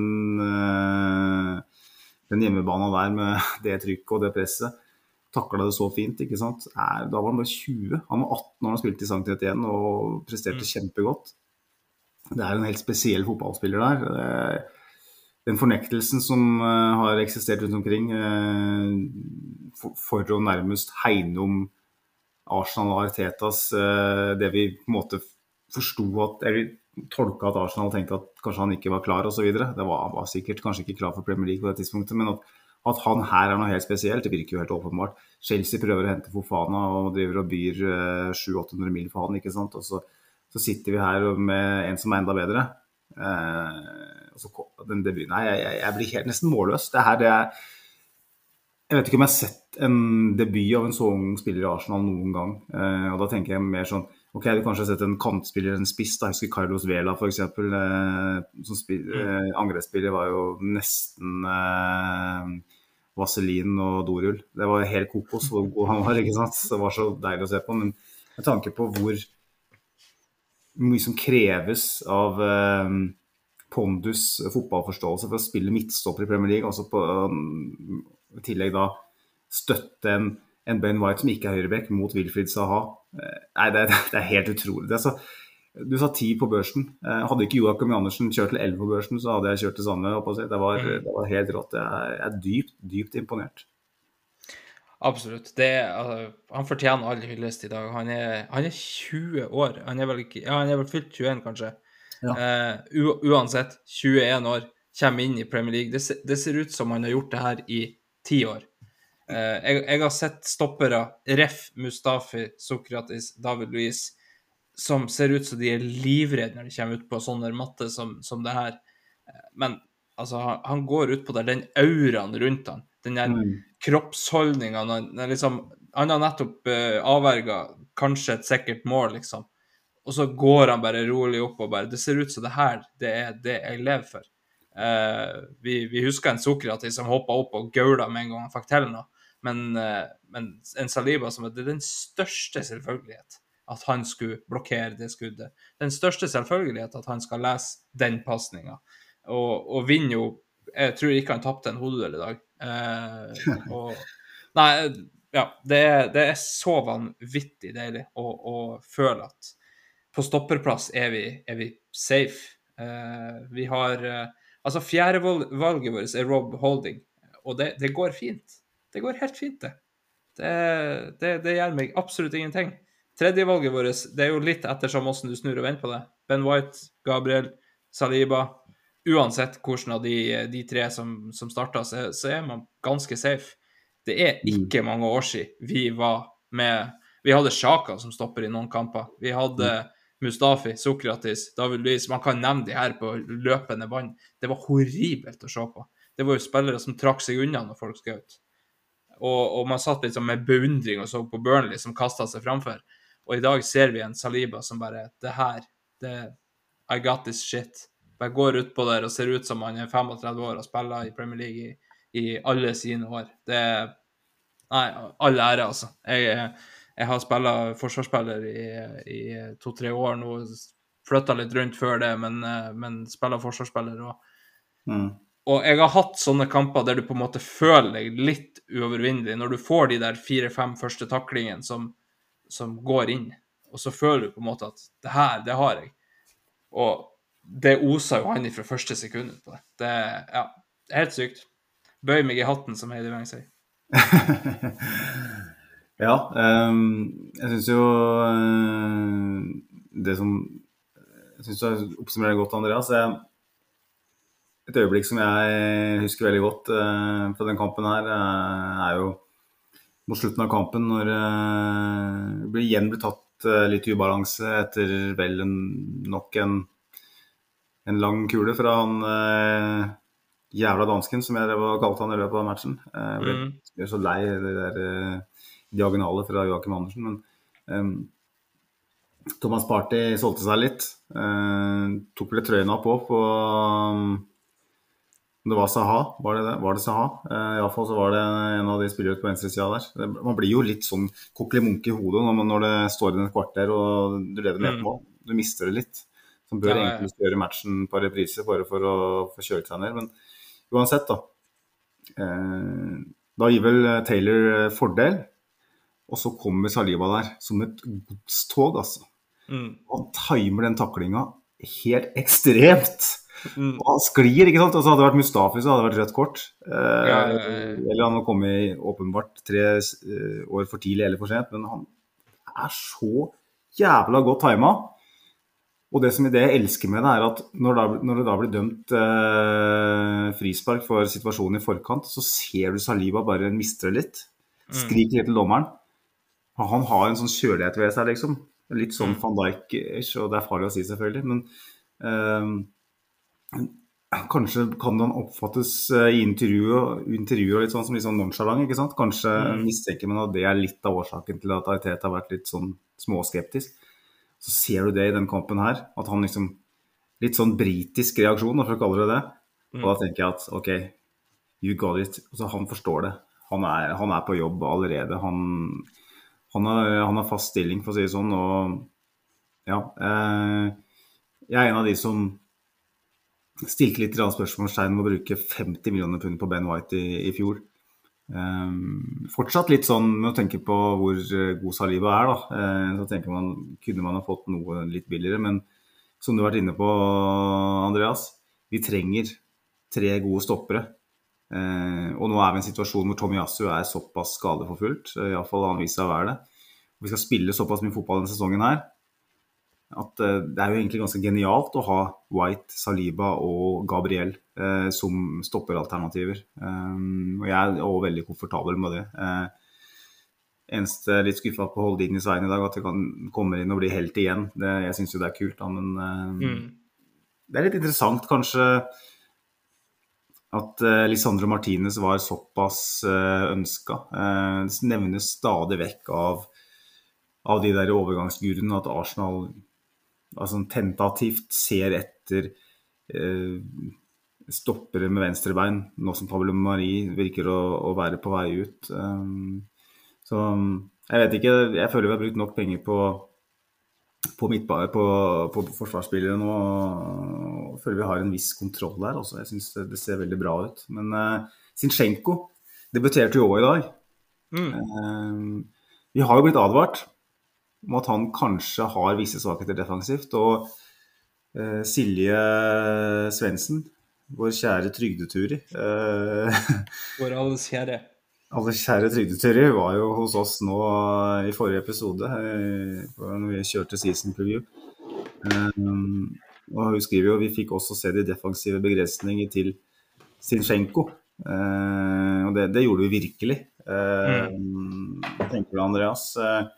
[SPEAKER 3] Den hjemmebanen der med det trykket og det presset, taklet det så fint, ikke sant? Da var han bare 20. Han var 18 når han spilte i Sankt 31 og presterte kjempegodt. det en helt spesiell fotballspiller der. Den fornektelsen som har eksistert rundt omkring for å nærmest hegne om Arsenal og Artetas, det vi på en måte forstod at, eller tolka at Arsenal tenkte at kanskje han ikke var klar og så videre. Det var sikkert kanskje ikke klar for Premier League på det tidspunktet, men at han her noe helt spesielt, det virker jo helt åpenbart. Chelsea prøver å hente Fofana og driver og byr 700-800 mil for han, ikke sant? Og så sitter vi her med en som enda bedre. Og så den debuten, nei, jeg blir helt nesten målløs. Jeg vet ikke om jeg har sett en debut av en så ung spiller i Arsenal noen gang. Og da tenker jeg mer sånn, ok, du kanskje har sett en kantspiller, en spiss, da. Jeg husker Carlos Vela for eksempel, angrepsspiller var jo nesten Vaselin og Dorull. Det var helt kokos hvor god han var, ikke sant? Det var så deilig å se på, men med tanke på hvor mye som kreves av pondus fotballforståelse for å spille midtstopper i Premier League, altså i tillegg da støtte en Ben White som ikke høyrebekk mot Wilfried Zaha. Nei, det helt utrolig. Du sa 10 på børsen. Hadde ikke Joachim Andersen kjørt til 11 på børsen, så hadde jeg kjørt til samme. Det var helt rått. Jeg dypt imponert.
[SPEAKER 4] Absolutt. Han fortjener all hyllest i dag. Han er 20 år. Han er vel fylt 21 kanskje. Ja. Uansett, 21 år, kommer inn i Premier League. Det ser ut som han har gjort det her i 10 år. Jeg har sett stoppere, Ref, Mustafi, Sokratis, David Luiz, som ser ut som de livredde når de kommer ut på sånne matte som det her. Men altså, han går ut på der, den auraen rundt han, den der kroppsholdningen, han har nettopp avverget kanskje et sikkert mål, liksom. Og så går han bare rolig opp og bare, det ser ut som det her, det det jeg lever for. Vi husker en Sokratis som hoppet opp og gaula med en gang han fikk til noe, men en Saliba som det den største selvfølgelighet at han skulle blokkere det skuddet. Den største selvfølgelighet at han skal lese den passningen. Og vinner jo, jeg tror ikke han tappte en hodeduell i dag. Nei, ja, det så vanvittig deilig å føle at på stopperplass vi safe. Vi har, altså fjerde valget vårt Rob Holding, og det går fint. Det går helt fint, det gjør meg absolutt ingenting. Tredje valget vårt, det jo litt ettersom hvordan du snur og venter på det. Ben White, Gabriel, Saliba, uansett hvordan av de tre som startet, så man ganske safe. Det ikke mange år siden vi hadde Xhaka som stopper i noen kamper. Vi hadde Mustafi, Sokratis, David Luiz, man kan nevne de her på løpende bånd. Det var horribelt å se på. Det var jo spillere som trakk seg unna når folk skjøt. Og man satt liksom med beundring og så på Burnley som kastet seg framfor. Og i dag ser vi en Saliba som bare, I got this shit. Bare går ut på der og ser ut som han 35 år og spiller i Premier League i alle sine år. Nei, all ære altså. Jeg har spillet forsvarsspiller i 2-3 år nå, flyttet litt rundt før det, men spiller forsvarsspiller også. Og jeg har hatt sånne kamper der du på en måte føler deg litt uovervinnelig, når du får de der 4-5 første taklingen som går inn, og så føler du på en måte at det har jeg. Og det oser jo han fra første sekund på det. Det er helt sykt. Bøy meg i hatten, som Heidi Weng sier.
[SPEAKER 3] Ja, jeg synes jo det som jeg synes du oppsummerer godt, Andreas, et øyeblikk som jeg husker veldig godt fra den kampen her jo mot slutten av kampen når det igjen ble tatt litt ubalanse etter vel nok en lang kule fra han jævla dansken som jeg kalte han i løpet av matchen. Jeg ble så lei det der diagonale fra Joachim Andersen, men Thomas Partey solgte seg litt, tok vel trøyene på det var Zaha, var det Zaha? I alle fall så var det en av de spillere på venstre siden der. Man blir jo litt sånn kokkelimunk i hodet når det står i et kvarter og du leder med et mål. Du mister det litt. Som bør egentlig gjøre matchen på reprise bare for å få kjørt seg ned. Men uansett da, da gir vel Taylor fordel, og så kommer Saliba der som et godstog, altså. Han timer den taklingen helt ekstremt. Og han sklir, ikke sant? Altså, hadde det vært Mustafi, så hadde det vært rødt kort. Eller han har kommet åpenbart 3 år for tidlig eller for sent, men han så jævla godt timet. Og det som jeg elsker med det at når det da blir dømt frispark for situasjonen i forkant, så ser du Saliba bare mister litt. Skriker litt til dommeren. Og han har en sånn kjølighet ved seg, liksom. Litt sånn Van Dijk-ish, og det farlig å si selvfølgelig, men kanskje kan den oppfattes i intervjuer litt sånn som litt sånn nonchalant, ikke sant? Kanskje mistenker man at det litt av årsaken til at Arteta har vært litt sånn småskeptisk. Så ser du det i den kampen her, at han liksom, litt sånn britisk reaksjon, for å kalle det det. Og da tenker jeg at, ok, you got it. Altså, han forstår det. Han på jobb allerede. Han har fast stilling, for å si det sånn, og ja, jeg en av de som stilte litt spørsmålstegn med å bruke 50 millioner pund på Ben White i fjor. Fortsatt litt sånn med å tenke på hvor god Saliba da. Så tenker man, kunne man ha fått noe litt billigere, men som du har vært inne på, Andreas, vi trenger 3 gode stoppere. Og nå vi i en situasjon hvor Tomiyasu såpass skadeforfulgt, i hvert fall han viser seg å være det. Vi skal spille såpass mye fotball denne sesongen her, at det jo egentlig ganske genialt å ha White, Saliba og Gabriel som stopperalternativer. Og jeg også veldig komfortabel med det. Eneste litt skuffet på Holdingens veien i dag, at det kan komme inn og bli helt igjen. Jeg synes jo det kult, da, men det litt interessant kanskje at Lisandro Martinez var såpass ønsket. Det nevnes stadig vekk av de der overgangsgurene at Arsenal tentativt ser etter stoppere med venstrebein, nå som Pablo Mari virker å være på vei ut. Så jeg vet ikke, jeg føler vi har brukt nok penger på forsvarsspillere nå, og føler vi har en viss kontroll der også. Jeg synes det ser veldig bra ut. Men Zinchenko debuterte jo også i dag. Vi har jo blitt advart om at han kanskje har visse svakheter defensivt, og Silje Svendsen, vår kjære trygdeturi.
[SPEAKER 4] Vår alles kjære.
[SPEAKER 3] Alles kjære trygdeturi var jo hos oss nå i forrige episode, når vi kjørte season preview. Og hun skriver jo, vi fikk også se de defensive begrensninger til Zinchenko. Og det gjorde vi virkelig. Hva tenker du, Andreas?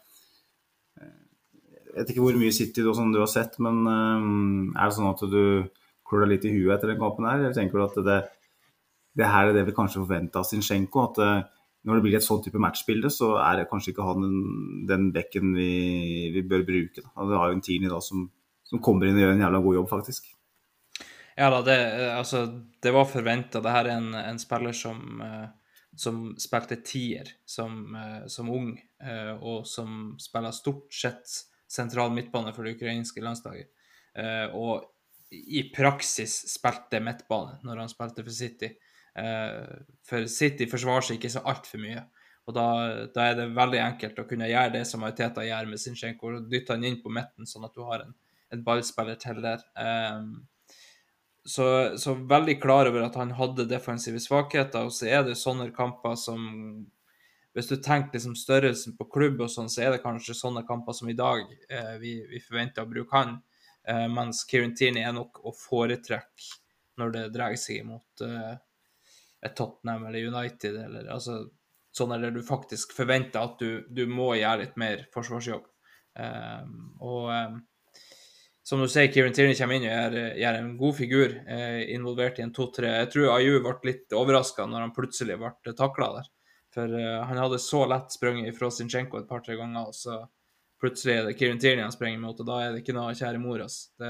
[SPEAKER 3] Jeg vet ikke hvor mye City du har sett, men det sånn at du klår deg litt i huet etter den kampen her? Eller tenker du at det her det vi kanskje forventet av Zinchenko, at når det blir et sånn type matchbilde, så det kanskje ikke han den bekken vi bør bruke. Da. Det har jo en Tini da som kommer inn og gjør en jævla god jobb, faktisk.
[SPEAKER 4] Ja da, det var forventet. Det her en spiller som spilte tier som ung, og som spiller stort sett sentral midtbane for det ukrainske landslaget. Og i praksis spilte midtbane når han spilte for City. For City forsvarer seg ikke så alt for mye. Og da det veldig enkelt å kunne gjøre det som Arteta gjør med Zinchenko, og dytte han inn på midten sånn at du har en ballspiller til der. Så veldig klar over at han hadde defensive svakheter, og så det sånne kamper som, hvis du tenker liksom størrelsen på klubb og sånn, så det kanskje sånne kamper som i dag vi forventer å bruke han, mens Kieran Tierney nok å foretrekke når det dreier seg imot et Tottenham eller United, eller altså sånn der du faktisk forventer at du må gjøre litt mer forsvarsjobb. Som du sier, Kieran Tierney kommer inn og gjør en god figur, involvert i en 2-3. Jeg tror Ayew ble litt overrasket når han plutselig ble taklet der. For han hadde så lett sprunget fra Zinchenko et par-tre ganger, og så plutselig det Kieran Tierney han sprenger mot, og da det ikke noe kjære mor.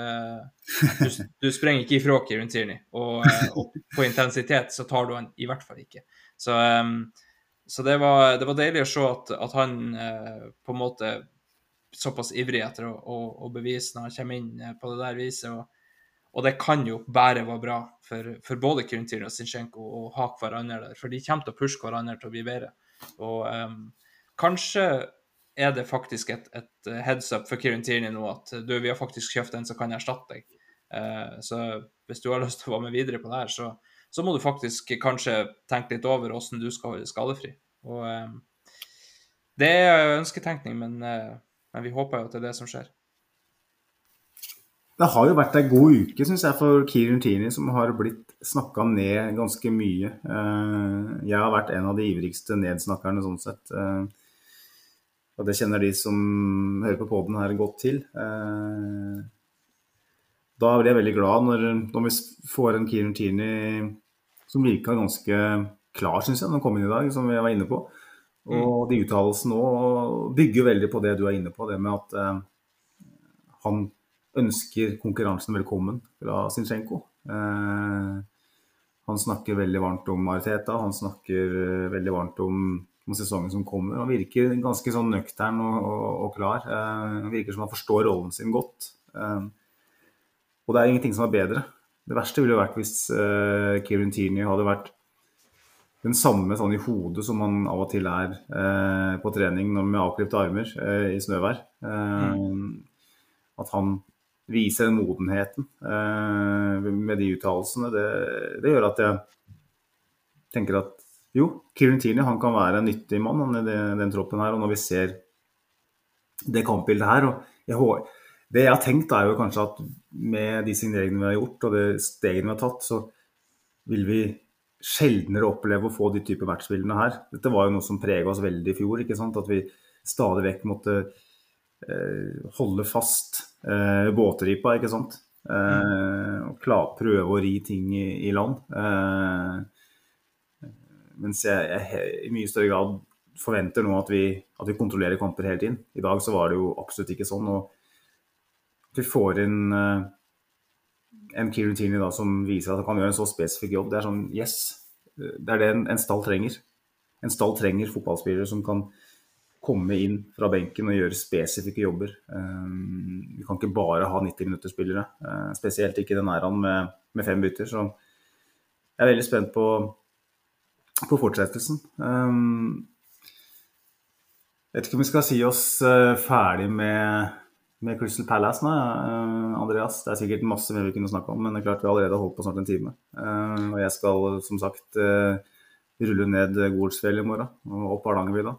[SPEAKER 4] Du sprenger ikke ifra Kieran Tierney, og på intensitet så tar du han i hvert fall ikke. Så det var deilig å se at han på en måte såpass ivrig etter å bevise når han kommer inn på det der viset, og det kan jo bare være bra for både Kieran Tierney og Zinchenko å ha hverandre der, for de kommer til å pushe hverandre til å bli bedre. Og kanskje det faktisk et heads up for Kieran Tierney nå, at vi har faktisk kjøpt en som kan erstatte deg. Så hvis du har lyst til å være med videre på det her, så må du faktisk kanskje tenke litt over hvordan du skal holde skadefri. Og det er ønsketenkning, men vi håper jo at det er det som skjer.
[SPEAKER 3] Det har jo vært en god uke, synes jeg, for Kieran Tierney, som har blitt snakket ned ganske mye. Jeg har vært en av de ivrigste nedsnakkerne sånn sett. Og det kjenner de som hører på podden her godt til. Da blir jeg veldig glad når vi får en Kieran Tierney som virker ganske klar, synes jeg, når han kom inn i dag, som jeg var inne på. Og de uttalelsene nå bygger veldig på det du er inne på, det med at han ønsker konkurransen velkommen fra Zinchenko. Han snakker veldig varmt om Arteta, han snakker veldig varmt om sesongen som kommer. Han virker ganske sånn nøktern og klar. Han virker som han forstår rollen sin godt. Og det er ingenting som er bedre. Det verste ville jo vært hvis Kieran Tierney hadde vært den samme sånn i hodet som han av og til er på trening med avklippte armer i snøvær. At han viser den modenheten med de uttalelsene. Det gjør at jeg tenker at jo, Kieran Tierney, han kan være en nyttig mann i den troppen her, og når vi ser det kampbildet her, og det jeg har tenkt er jo kanskje at med de signeringene vi har gjort, og de stegene vi har tatt, så vil vi sjeldnere oppleve å få de type matchbildene her. Dette var jo noe som preget oss veldig i fjor, ikke sant? At vi stadig vekk måtte holde fast båtripa, ikke sant? Og prøve å ri ting i land. Mens jeg i mye større grad forventer nå at vi kontrollerer kamper hele tiden. I dag så var det jo absolutt ikke sånn, og vi får inn en Kieran Tierney da, som viser at han kan gjøre en så spesifikk jobb. Det er sånn, yes, det er det en stall trenger. En stall trenger fotballspillere som kan komme inn fra benken og gjøre spesifikke jobber. Vi kan ikke bare ha 90 minutter spillere, spesielt ikke den æren med 5 bytter, så jeg er veldig spent på fortsettelsen. Jeg vet ikke om vi skal si oss ferdig med Crystal Palace nå, Andreas. Det er sikkert masse mer vi kunne snakke om, men det er klart vi allerede har holdt på snart en time. Og jeg skal, som sagt, rulle ned Golsfjell i morgen, og opp Hardangervidda.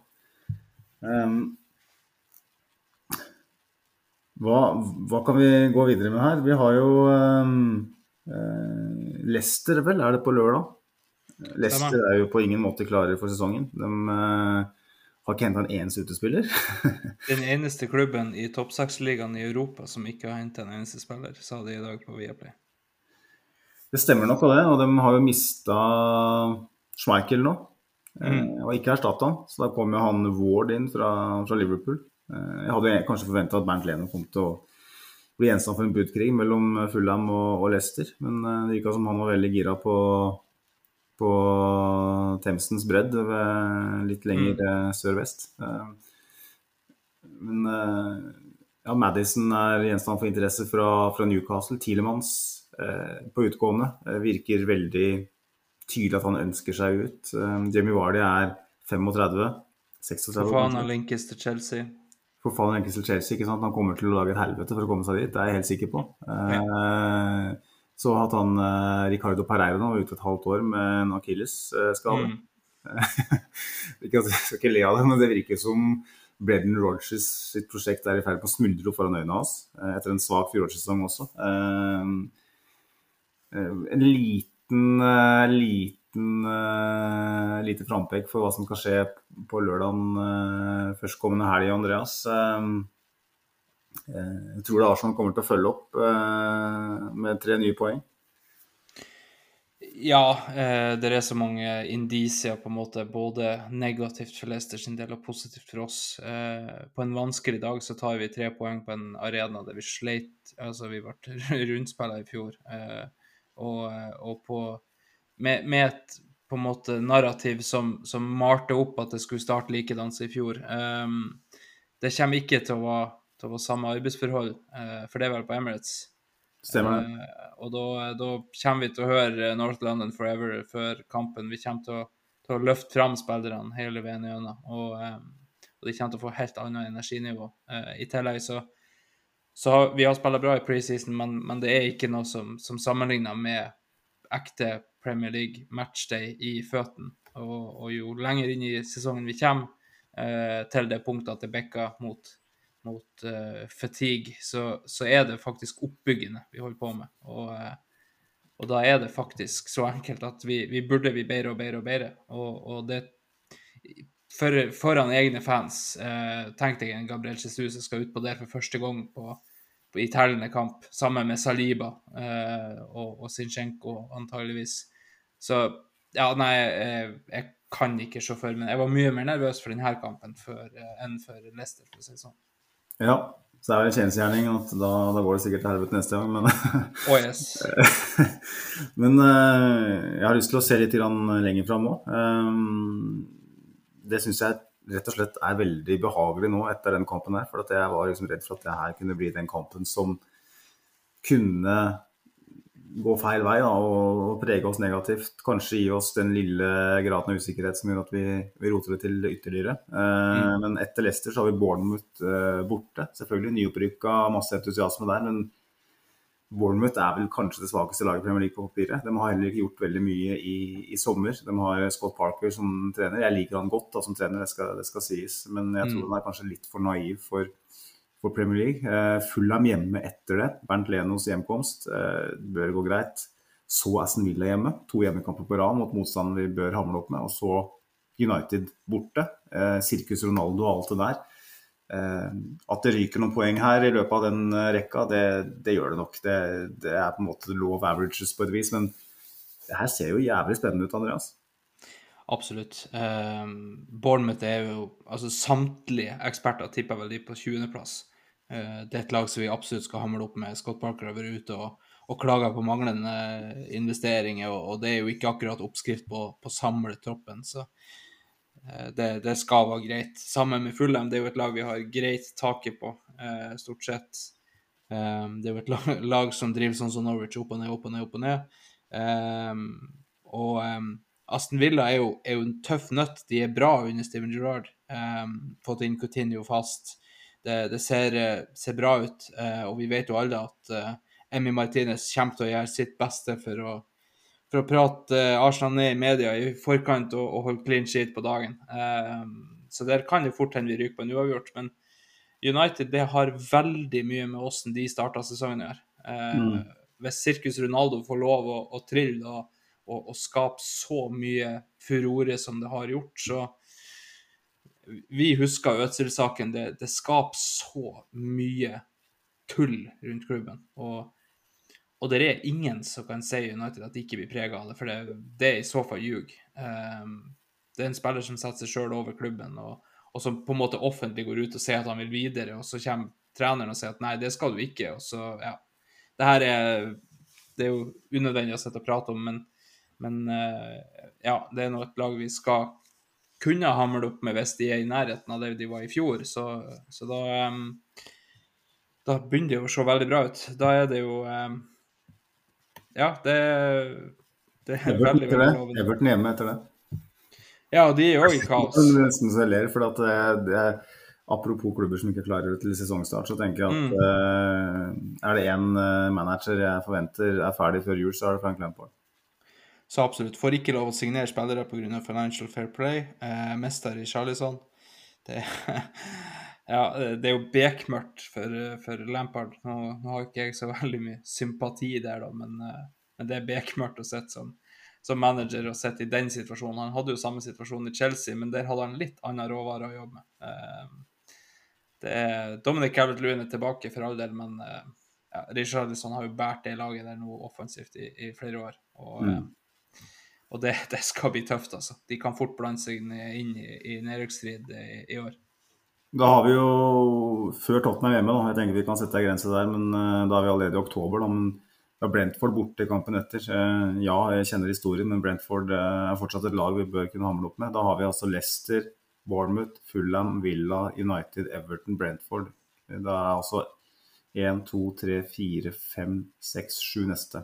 [SPEAKER 3] Hva kan vi gå videre med her? Vi har jo Leicester, vel? Er det på lørdag? Leicester er jo på ingen måte klare for sesongen. De har ikke hentet en eneste utespiller.
[SPEAKER 4] Den eneste klubben i topp 6-ligaen i Europa som ikke har hentet en eneste spiller, sa de i dag på Viaplay.
[SPEAKER 3] Det stemmer nok på det, og de har jo mistet Schmeichel nå. Og ikke erstattet han, så da kom jo han Ward inn fra Liverpool. Jeg hadde kanskje forventet at Bernt Leno kom til å bli gjenstand for en budkrig mellom Fulham og Leicester, men det virket som han var veldig gira på Thamesens bredd litt lenger sør-vest. Men ja, Maddison er gjenstand for interesse fra Newcastle. Tielemans på utgående virker veldig tydelig at han ønsker seg ut. Jamie Vardy er 35, 36.
[SPEAKER 4] For faen han linkes til Chelsea.
[SPEAKER 3] For faen han linkes til Chelsea, ikke sant? Han kommer til å lage et helvete for å komme seg dit, det er jeg helt sikker på. Så at han, Ricardo Pereira nå, var ute et halvt år med en Achilles-skade. Jeg skal ikke le av det, men det virker som Brendan Rodgers sitt prosjekt er i ferd med å smuldre opp foran øynene hans, etter en svak fjorårssesong også. En lite frampek for hva som skal skje på lørdagen førstkommende helg, Andreas. Jeg tror det Arsenal kommer til å følge opp med 3 nye poeng.
[SPEAKER 4] Ja, det er så mange indisier på en måte, både negativt for Leicester sin del og positivt for oss. På en vanskelig dag så tar vi 3 poeng på en arena der vi sleit, altså vi ble rundspillet i fjor, og med et på en måte narrativ som malte opp at det skulle starte likedans i fjor. Det kommer ikke til å være samme arbeidsforhold, for det er vel på Emirates.
[SPEAKER 3] Stemmer det.
[SPEAKER 4] Og da kommer vi til å høre North London Forever før kampen. Vi kommer til å løfte frem spillerne hele veien gjennom, og de kommer til å få helt annet energinivå. I tillegg så Så vi har spillet bra i preseason, men det ikke noe som sammenligner med ekte Premier League matchday i føtten. Og jo lenger inn i sesongen vi kommer, til det punktet at det bekker mot fatigue, så det faktisk oppbyggende vi holder på med. Og da det faktisk så enkelt at vi burde bli bedre og bedre og bedre. Og det foran egne fans tenkte jeg en Gabriel Jesus som skal ut på det for første gang i tellende kamp, sammen med Saliba og Zinchenko antageligvis. Så ja, nei, jeg kan ikke se for, men jeg var mye mer nervøs for denne kampen enn for Leicester, for å si det sånn.
[SPEAKER 3] Ja, så det vel en tjenestegjerning at da går det sikkert til helvete neste gang, men
[SPEAKER 4] Oh, yes.
[SPEAKER 3] Men jeg har lyst til å se litt lenger frem nå. Det synes jeg rett og slett veldig behagelig nå etter den kampen her, for at jeg var liksom redd for at det her kunne bli den kampen som kunne gå feil vei da, og prege oss negativt, kanskje gi oss den lille graden av usikkerhet som gjør at vi roter det til ytterligere. Men etter Leicester så har vi Bournemouth borte, selvfølgelig nyopprykka, masse entusiasme der, men Bournemouth vel kanskje det svakeste laget i Premier League på papiret. De har heller ikke gjort veldig mye i sommer. De har Scott Parker som trener. Jeg liker han godt da, som trener, det skal sies, men jeg tror han kanskje litt for naiv for Premier League. Fulham hjemme etter det. Bernt Lenos hjemkomst bør gå greit. Så Aston Villa hjemme. 2 hjemmekamper på rad mot motstanden vi bør hamle opp med. Og så United borte. Circus Ronaldo og alt det der. At det ryker noen poeng her i løpet av den rekka, det gjør det nok. Det på en måte law of averages på et vis, men det her ser jo jævlig spennende ut, Andreas.
[SPEAKER 4] Absolutt. Bournemouth jo, altså samtlige eksperter tipper vel de på 20. plass. Det et lag som vi absolutt skal hamle opp med. Scott Parker har vært ute og klaget på manglende investeringer, og det jo ikke akkurat oppskrift på samle troppen, så det skal være greit. Sammen med Fulham, det jo et lag vi har greit taket på, stort sett. Det jo et lag som driver sånn som Norwich, opp og ned, opp og ned, opp og ned. Aston Villa jo en tøff nøtt. De bra under Steven Gerrard. Fått inn Coutinho fast. Det ser bra ut, og vi vet jo alle at Emi Martinez kommer til å gjøre sitt beste for å prate Arsenal ned i media i forkant og holde clean sheet på dagen. Så der kan jo fort hende vi ryker på en uavgjort, men United det har veldig mye med hvordan de startet sesongen her. Hvis Circus Ronaldo får lov å trille og skape så mye furore som det har gjort, så vi husker Øtzil-saken, det skaper så mye tull rundt klubben, og det ingen som kan si United at de ikke blir preget av det, for det i så fall ljug. Det en spiller som setter seg selv over klubben, og som på en måte offentlig går ut og sier at han vil videre, og så kommer treneren og sier at nei, det skal du ikke, og så, ja. Det her det jo unødvendig å sette og prate om, men ja, det noe et lag vi skal kunne hamle opp med hvis de i nærheten av det de var i fjor, så da begynner det jo å se veldig bra ut. Da det jo ja, det veldig lovende.
[SPEAKER 3] Everton hjemme etter det.
[SPEAKER 4] Ja, og de jo i kaos.
[SPEAKER 3] Det nesten så jeg ler, for at apropos klubber som ikke klarer det til sesongstart, så tenker jeg at det en manager jeg forventer ferdig før jul, så det Frank Lampard.
[SPEAKER 4] Så absolutt. Får ikke lov å signere spillere på grunn av financial fair play. Mester i Charlison. Ja, det jo bekmørkt for Lampard. Nå har ikke jeg så veldig mye sympati der da, men det bekmørkt å sette som manager og sette i den situasjonen. Han hadde jo samme situasjon i Chelsea, men der hadde han litt annen råvare å jobbe med. Dominic Calvert-Lewin tilbake for all del, men ja, Richarlison har jo bært det laget der nå offensivt i flere år, og det skal bli tøft, altså. De kan fort blande seg inn i nedrykksstrid i år.
[SPEAKER 3] Da har vi jo før Tottenham hjemme, da. Jeg tenker vi kan sette en grense der, men da vi allerede i oktober, da. Men da Brentford borte i kampen etter. Ja, jeg kjenner historien, men Brentford fortsatt et lag vi bør kunne hamle opp med. Da har vi altså Leicester, Bournemouth, Fulham, Villa, United, Everton, Brentford. Da altså 1, 2, 3, 4, 5, 6, 7 neste.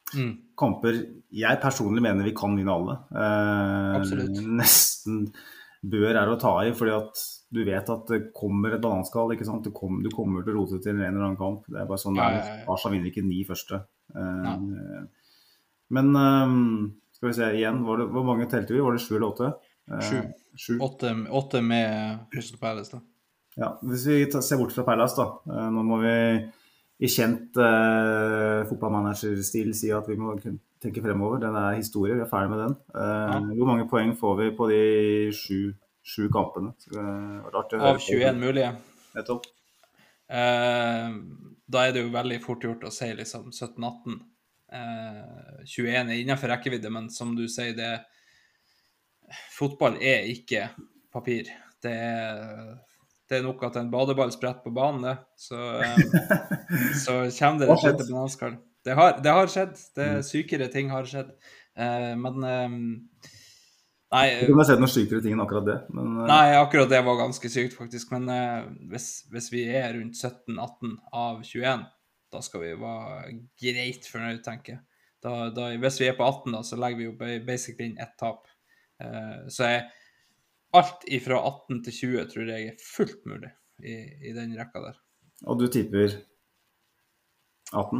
[SPEAKER 3] Kamper jeg personlig mener vi kan vinne alle.
[SPEAKER 4] Absolutt.
[SPEAKER 3] Nesten bør å ta i, fordi at du vet at det kommer et bananskall, ikke sant? Du kommer til å rote til en eller annen kamp. Det bare sånn
[SPEAKER 4] Ja,
[SPEAKER 3] det
[SPEAKER 4] ja, ja.
[SPEAKER 3] Arsenal vinner ikke 9 første.
[SPEAKER 4] Nei.
[SPEAKER 3] Men skal vi se igjen, hvor mange telte vi? Var det 7 eller 8? 7.
[SPEAKER 4] 8 med Crystal Palace da.
[SPEAKER 3] Ja, hvis vi ser bort fra Palace da, nå må vi i kjent fotballmanagerstil si at vi må tenke fremover. Den historie, vi ferdig med den. Hvor mange poeng får vi på de 7 kampene?
[SPEAKER 4] Av 21 mulige.
[SPEAKER 3] Nettopp.
[SPEAKER 4] Da det jo veldig fort gjort å si liksom 17-18. 21 innenfor rekkevidde, men som du sier, fotball ikke papir. Det nok at en badeball spretter på banen, det. Så kommer det rett og slett til bananskall. Det har skjedd. Sykere ting har skjedd. Men nei,
[SPEAKER 3] jeg har sett noen sykere ting enn akkurat det. Men,
[SPEAKER 4] nei, akkurat det var ganske sykt, faktisk. Men hvis vi rundt 17-18 av 21, da skal vi være greit fornøyd, tenker jeg. Hvis vi på 18, da, så legger vi jo basically inn ett tap. Så alt fra 18 til 20 tror jeg fullt mulig i den rekka der. Og
[SPEAKER 3] du tipper 18?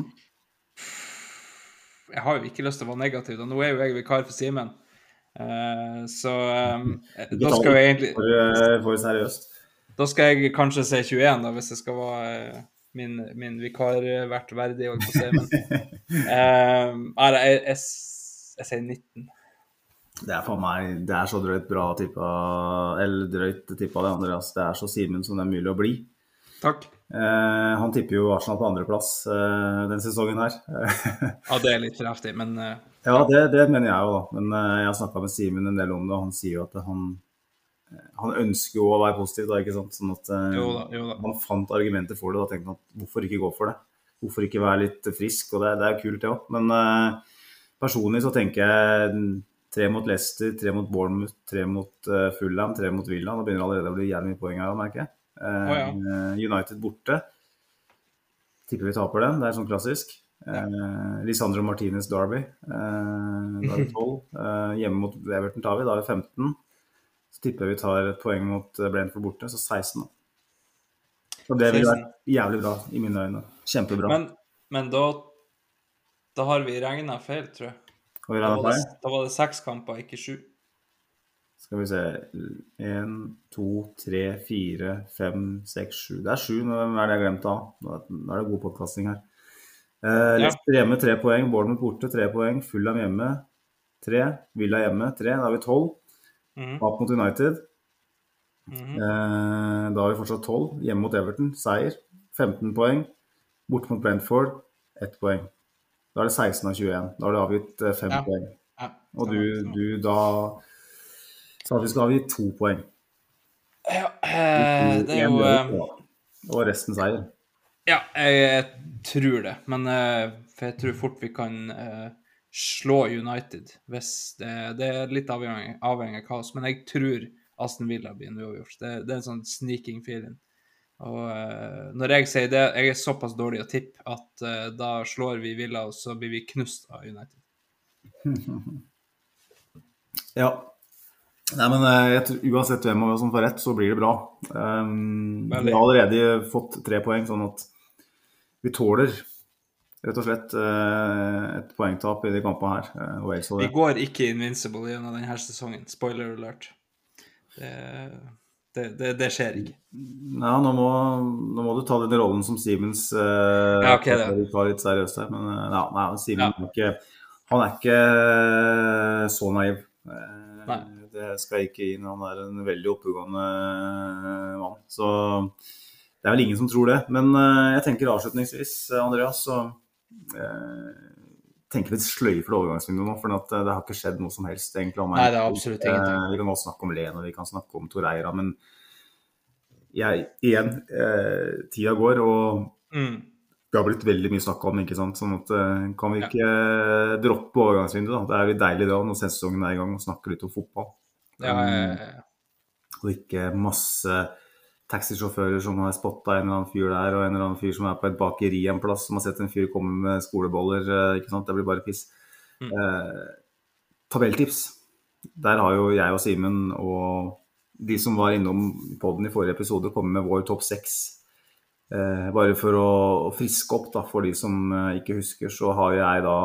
[SPEAKER 4] Jeg har jo ikke lyst til å være negativ, da. Nå jo jeg vikar for Simen. Så da skal jeg egentlig
[SPEAKER 3] for seriøst.
[SPEAKER 4] Da skal jeg kanskje si 21 da, hvis det skal være min vikar vært verdig, holdt på å si. Men jeg sier 19.
[SPEAKER 3] Det for meg, det så drøyt bra tippa, eller drøyt tippa det, Andreas. Det så Simen som det mulig å bli.
[SPEAKER 4] Takk.
[SPEAKER 3] Han tipper jo Arsenal på andreplass den sesongen her.
[SPEAKER 4] Ja, det litt kraftig, men...
[SPEAKER 3] Ja, det mener jeg jo da. Men jeg har snakket med Simen en del om det, og han sier jo at han ønsker jo å være positiv da, ikke sant? Sånn at
[SPEAKER 4] jo da.
[SPEAKER 3] han fant argumenter for det, da tenkte han at hvorfor ikke gå for det? Hvorfor ikke være litt frisk? Og det jo kult det også. Men personlig så tenker jeg 3 mot Leicester, 3 mot Bournemouth, 3 mot Fulham, 3 mot Villa. Nå begynner allerede å bli jævlig mye poeng her, merker jeg. United borte. Tipper vi taper den, det sånn klassisk. Lisandro Martinez Derby, da 12. Hjemme mot Everton tar vi, da 15. Så tipper vi tar et poeng mot Brentford borte, så 16 da. Så det vil være jævlig bra i mine øyne. Kjempebra.
[SPEAKER 4] Men da har vi regnet feil, tror jeg. Da var det 6 kamper, ikke 7.
[SPEAKER 3] Skal vi se, 1, 2, 3, 4, 5, 6, 7. Det 7, nå det jeg glemt av. Nå det god podcasting her. Leicester hjemme 3 poeng, Bournemouth borte 3 poeng, Fulham hjemme 3, Villa hjemme 3, da har vi 12. Opp mot United. Da har vi fortsatt 12, hjemme mot Everton, seier, 15 poeng, bort mot Brentford, 1 poeng. Da det 16 av 21, da har du avgitt 5 poeng. Og du da sa at vi skal avgi 2 poeng.
[SPEAKER 4] Ja, det jo...
[SPEAKER 3] Og resten seier.
[SPEAKER 4] Ja, jeg tror det. Men for jeg tror fort vi kan slå United, hvis det litt avhengig av kaos. Men jeg tror Aston Villa blir en uavgjort. Det en sånn sneaking feeling. Og når jeg sier det, jeg såpass dårlig å tippe at da slår vi Villa, og så blir vi knust av United.
[SPEAKER 3] Ja. Nei, men jeg tror, uansett hvem av oss som får rett, så blir det bra. Vi har allerede fått 3 poeng, sånn at vi tåler rett og slett et poengtap i de kampene her.
[SPEAKER 4] Vi går ikke invincible gjennom denne sesongen. Spoiler alert. Det skjer ikke.
[SPEAKER 3] Ja, nå må du ta den rollen som Siemens
[SPEAKER 4] okay,
[SPEAKER 3] tar litt seriøst her, men nei, Siemens han ikke så naiv.
[SPEAKER 4] Nei.
[SPEAKER 3] Det skal jeg ikke inn, han en veldig oppegående mann, så det vel ingen som tror det, men jeg tenker avslutningsvis, Andreas, så tenker litt sløy for overgangsvinduet nå, for det har ikke skjedd noe som helst egentlig om meg.
[SPEAKER 4] Nei, det absolutt ingenting.
[SPEAKER 3] Vi kan også snakke om Leno, vi kan snakke om Torreira, men igjen, tida går, og det har blitt veldig mye snakk om, ikke sant? Sånn at kan vi ikke droppe overgangsvinduet da? Det litt deilig da, når sesongen i gang, og snakke litt om fotball. Og ikke masse taxisjåfører som har spottet en eller annen fyr der, og en eller annen fyr som på et bakeri en plass, som har sett en fyr komme med skoleboller, ikke sant? Det blir bare piss. Tabelltips. Der har jo jeg og Simen og de som var innom podden i forrige episode kommer med vår topp 6. Bare for å friske opp da, for de som ikke husker, så har jeg da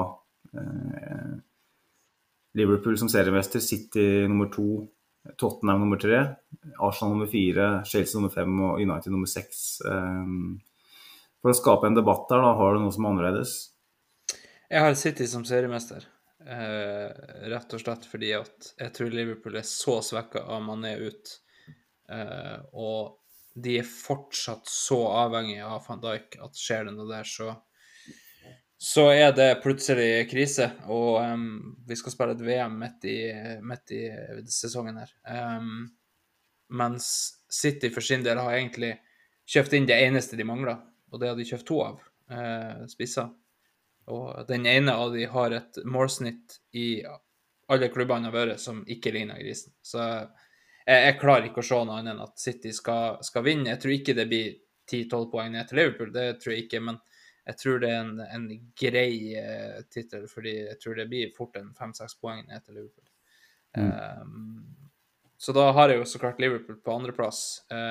[SPEAKER 3] Liverpool som seriemester, City nummer 2, Tottenham nummer 3, Arsenal nummer 4, Chelsea nummer 5 og United nummer 6. For å skape en debatt der, da, har du noe som er annerledes?
[SPEAKER 4] Jeg har City som seriemester, rett og slett fordi at jeg tror Liverpool er så svekket av Mané ut, og de er fortsatt så avhengige av Van Dijk at skjer det noe der, så er det plutselig krise, og vi skal spille et VM midt i sesongen her. Mens City for sin del har egentlig kjøpt inn det eneste de mangler, og det har de kjøpt 2 av, spisser. Og den ene av de har et målsnitt i alle klubbene har vært som ikke ligner grisen. Så jeg klarer ikke å se noe annet enn at City skal vinne. Jeg tror ikke det blir 10-12 poeng ned til Liverpool, det tror jeg ikke, men jeg tror det er en grei titel, fordi jeg tror det blir fort en 5-6 poeng ned til Liverpool. Så da har jeg jo så klart Liverpool på andreplass.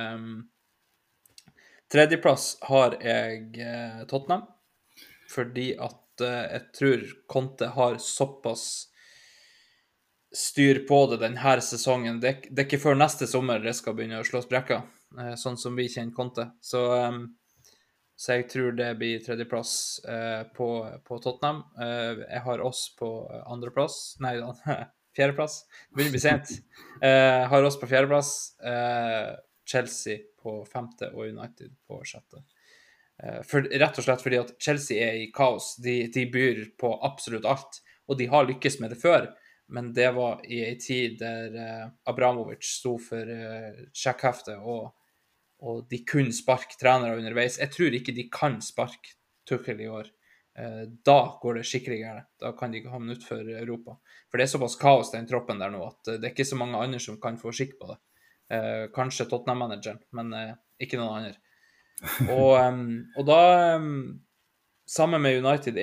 [SPEAKER 4] Tredjeplass har jeg Tottenham, fordi at jeg tror Conte har såpass styr på det denne sesongen. Det er ikke før neste sommer det skal begynne å slå sprekker, sånn som vi kjenner Conte. Så jeg tror det blir tredjeplass på Tottenham. Jeg har oss på andreplass. Nei, fjerdeplass. Det begynner å bli sent. Har oss på fjerdeplass. Chelsea på 5. og United på 6. Rett og slett fordi at Chelsea er i kaos. De byr på absolutt alt, og de har lykkes med det før. Men det var i en tid der Abramovic sto for sjekkheftet, og de kunne sparke trenere underveis. Jeg tror ikke de kan sparke Tuchel i år. Da går det skikkelig gærent. Da kan de ikke havne ut for Europa. For det er såpass kaos den troppen der nå, at det er ikke så mange andre som kan få skikk på det. Kanskje Tottenham-manageren, men ikke noen andre. Og da, sammen med United,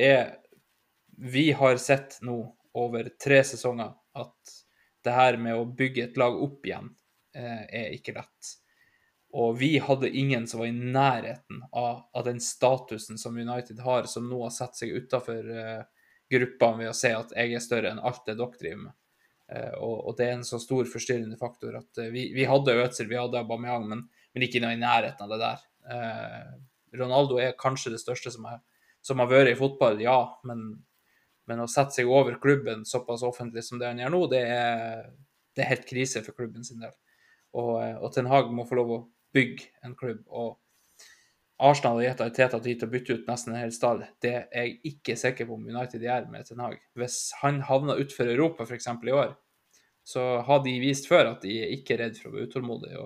[SPEAKER 4] vi har sett nå over 3 sesonger at det her med å bygge et lag opp igjen er ikke lett. Og vi hadde ingen som var i nærheten av den statusen som United har, som nå har sett seg utenfor gruppene ved å se at jeg er større enn alt det dere driver med. Og det er en så stor forstyrrende faktor at vi hadde Ødsel, vi hadde Aubameyang, men ikke noe i nærheten av det der. Ronaldo er kanskje det største som har vært i fotball, ja, men å sette seg over klubben såpass offentlig som det han gjør nå, det er helt krise for klubben sin del. Og Ten Hag må få lov å bygge en klubb, og Arsenal har gitt Arteta tid til å bytte ut nesten en hel stall. Det er jeg ikke sikker på om United gjør med Ten Hag. Hvis han havner utenfor Europa for eksempel i år, så har de vist før at de er ikke redd for å være utålmodige,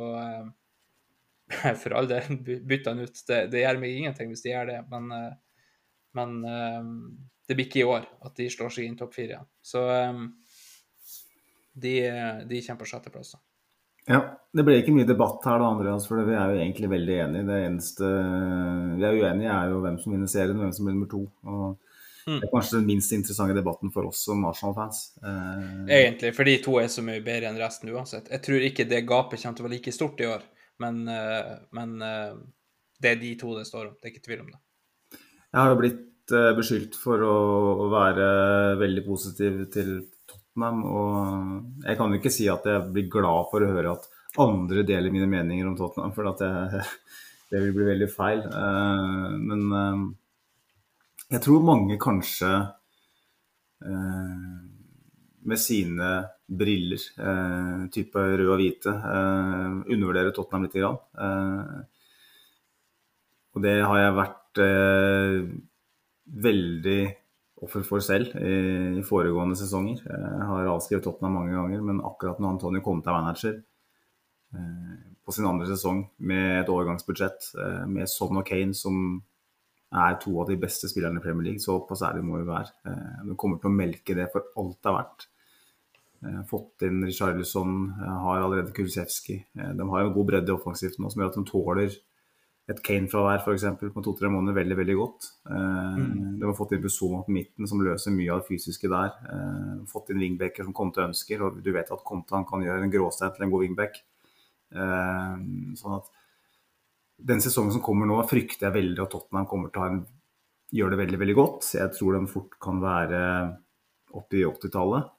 [SPEAKER 4] og for all del bytte han ut. Det gjør meg ingenting hvis de gjør det, men det blir ikke i år at de slår seg inn topp 4 igjen. Så de kjemper på 6. plass da.
[SPEAKER 3] Ja, det ble ikke mye debatt her da, Andreas, for vi er jo egentlig veldig enige. Det eneste vi er uenige er jo hvem som vinner serien og hvem som blir nummer 2. Og det er kanskje den minst interessante debatten for oss som Arsenal-fans.
[SPEAKER 4] Egentlig, for de 2 er så mye bedre enn resten uansett. Jeg tror ikke det gapet kommer til å være like stort i år, men det er de 2 det står om. Det er ikke tvil om det.
[SPEAKER 3] Jeg har jo blitt beskyldt for å være veldig positiv til Tottenham, og jeg kan jo ikke si at jeg blir glad for å høre at andre deler mine meninger om Tottenham, for at det vil bli veldig feil. Men jeg tror mange kanskje med sine briller, type rød og hvite, undervurderer Tottenham litt grann. Og det har jeg vært veldig offer for selv i foregående sesonger. Jeg har avskrevet Tottenham mange ganger, men akkurat når Antonio kom til manager på sin andre sesong med et overgangsbudsjett, med Son og Kane som er 2 av de beste spillerne i Premier League, så på særlig må vi være. De kommer til å melke det for alt det har vært. Fått inn Richarlison, har allerede Kulusevski. De har jo en god bredde offensivt nå, som gjør at de tåler et Kane-fravær for eksempel på 2-3 måneder veldig, veldig godt. De har fått inn Busoma på midten som løser mye av det fysiske der. De har fått inn wingbacker som Conte ønsker, og du vet at Conte han kan gjøre en gråstein til en god wingback. Sånn at den sesongen som kommer nå, frykter jeg veldig at Tottenham kommer til å gjøre det veldig, veldig godt. Jeg tror de fort kan være oppe i 80-tallet.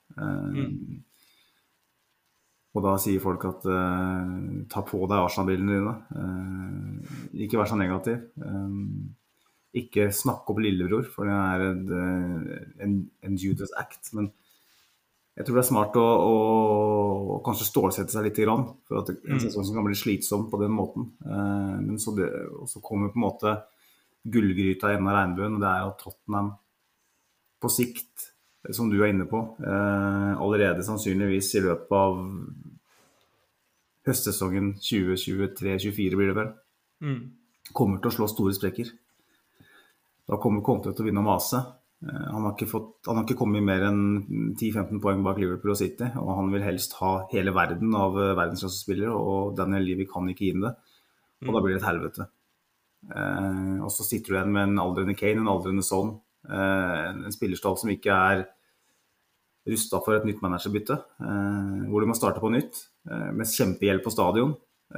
[SPEAKER 3] Og da sier folk at ta på deg Arsenal-brillene dine. Ikke vær så negativ. Ikke snakk opp lillebror, for det en Judas act. Men jeg tror det er smart å kanskje stålsette seg litt grann, for at en sesong som kan bli slitsom på den måten. Men så kommer på en måte gullgryta i enden av regnbuen, og det er at Tottenham på sikt, som du er inne på, allerede sannsynligvis i løpet av høstsesongen 2023-2024 blir det vel, kommer til å slå store sprekker. Da kommer Conte til å vinne og mase. Han har ikke kommet mer enn 10-15 poeng bak Liverpool og City, og han vil helst ha hele verden av verdensklassespillere, og Daniel Levy kan ikke gi inn det. Og da blir det et helvete. Og så sitter du igjen med en aldrende Kane, en aldrende Son, en spillerstall som ikke er rustet for et nytt managerbytte, hvor du må starte på nytt, med kjempehjelp på stadion.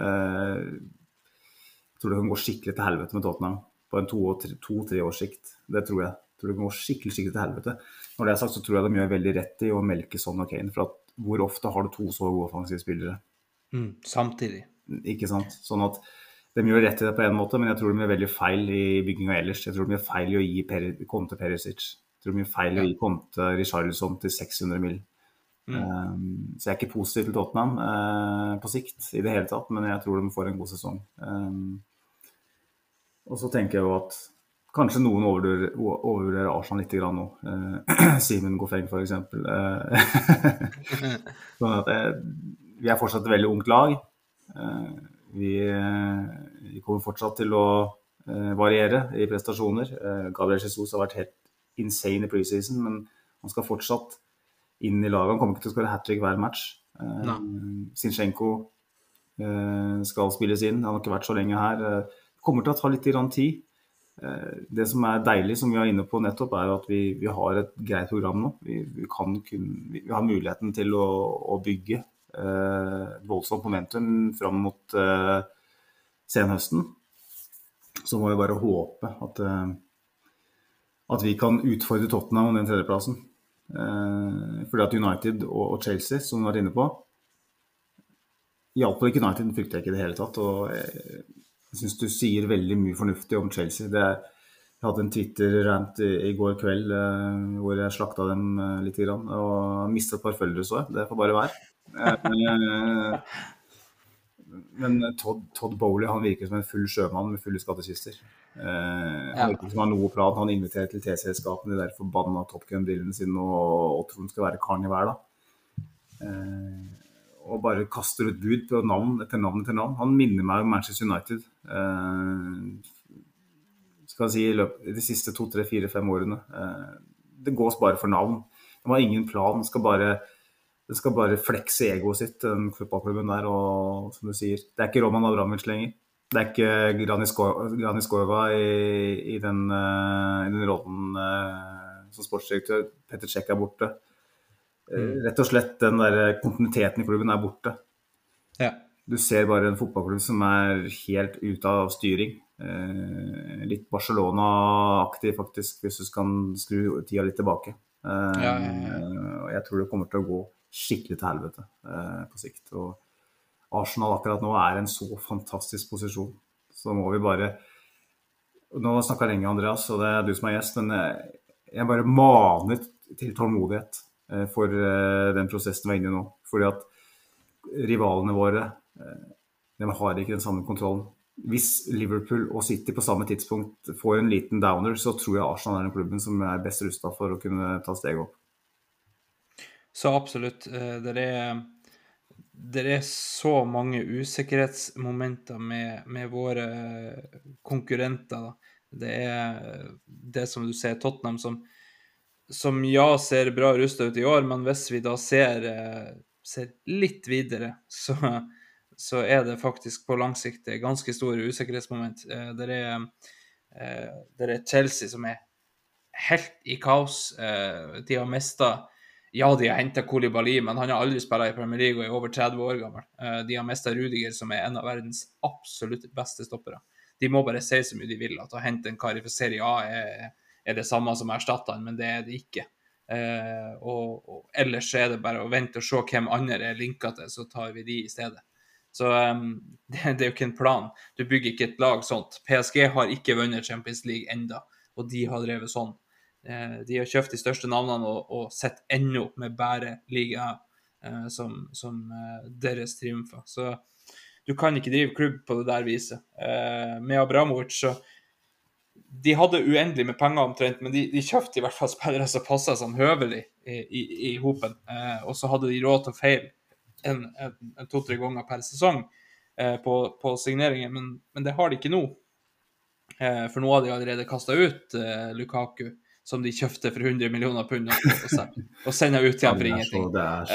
[SPEAKER 3] Jeg tror det kan gå skikkelig til helvete med Tottenham på en 2-3 års sikt. Det tror jeg. Jeg tror det kan gå skikkelig til helvete. Når det er sagt, så tror jeg de gjør veldig rett i å melke Son og Kane, for at hvor ofte har du 2 så gode offensive spillere?
[SPEAKER 4] Samtidig.
[SPEAKER 3] Ikke sant? Sånn at de gjør rett i det på en måte, men jeg tror de gjør veldig feil i bygginga ellers. Jeg tror de gjør feil i å gi Conte Perisic. Jeg tror de gjør feil i å gi Conte Richarlison til 600 mil. Så jeg er ikke positiv til Tottenham på sikt i det hele tatt, men jeg tror de får en god sesong. Og så tenker jeg jo at kanskje noen overvurderer Arsenal litt grann nå. Simon Goffeng for eksempel. Sånn at vi er fortsatt et veldig ungt lag. Vi kommer fortsatt til å variere i prestasjoner. Gabriel Jesus har vært helt insane i preseason, men han skal fortsatt inn i laget. Han kommer ikke til å skåre hat-trick hver match. Zinchenko skal spilles inn. Han har ikke vært så lenge her. Kommer til å ta litt grann tid. Det som er deilig, som vi er inne på nettopp, er at vi har et greit program nå. Vi har muligheten til å bygge voldsomt momentum fram mot senhøsten. Så må vi bare håpe at vi kan utfordre Tottenham om den tredjeplassen. Fordi at United og Chelsea, som vi har vært inne på, hjalp ikke United, frykter jeg ikke i det hele tatt, og jeg synes du sier veldig mye fornuftig om Chelsea. Jeg hadde en Twitter-rant i går kveld hvor jeg slakta dem litt grann, og mistet et par følgere så jeg. Det får bare være. Men Todd Bowley, han virker som en full sjømann med fulle skattkister. Han virker som han har noe plan. Han inviterer til T-selskapene, de der forbanna Top Gun-brillene sine, og tror han skal være karen i hver da. Og bare kaster ut bud på navn etter navn etter navn. Han minner meg om Manchester United. Skal jeg si, de siste 2, 3, 4, 5 årene. Det gås bare for navn. De har ingen plan. Det skal bare flekse egoet sitt, den fotballklubben der. Og som du sier, det er ikke Roman Abramovic lenger. Det er ikke Grani Skova i den rollen som sportsdirektør. Petr Cech er borte. Rett og slett den der kontinuiteten i klubben er borte. Du ser bare en fotballklubb som er helt ute av styring. Litt Barcelona-aktig faktisk, hvis du kan skru tida litt tilbake. Og jeg tror det kommer til å gå skikkelig til helvete på sikt. Og Arsenal akkurat nå er en så fantastisk posisjon. Så må vi bare... Nå har jeg snakket lenge, Andreas, og det er du som er gjest, men jeg bare maner til tålmodighet for den prosessen vi er inne i nå. Fordi at rivalene våre, de har ikke den samme kontrollen. Hvis Liverpool og City på samme tidspunkt får en liten downer, så tror jeg Arsenal er den klubben som er best rustet for å kunne ta steg opp.
[SPEAKER 4] Så absolutt. Det er så mange usikkerhetsmomenter med våre konkurrenter. Da. Det er det som du ser, Tottenham, som ja, ser bra rustet ut i år, men hvis vi da ser litt videre, så er det faktisk på lang sikt ganske store usikkerhetsmoment. Det er Chelsea som er helt i kaos. De har mistet ja, de har hentet Koulibaly, men han har aldri spillet i Premier League og er over 30 år gammel. De har mistet Rudiger, som er en av verdens absolutt beste stoppere. De må bare si så mye de vil, at å hente en kar i Serie A er det samme som erstatter han, men det er det ikke. Og ellers er det bare å vente og se hvem andre er linket til, så tar vi de i stedet. Så det er jo ikke en plan. Du bygger ikke et lag sånt. PSG har ikke vunnet Champions League enda, og de har drevet sånn. De har kjøpt de største navnene og sett enda med bare liga som deres triumfer. Så du kan ikke drive klubb på det der viset. Med Abramovic så de hadde uendelig med penger omtrent, men de kjøpte i hvert fall spillere som passet sånn høvelig i hopen. Og så hadde de råd til å feile en 2-3 ganger per sesong på signeringer, men det har de ikke nå. For nå har de allerede kastet ut Lukaku, som de kjøpte for 100 millioner pund og sender ut igjen for ingenting.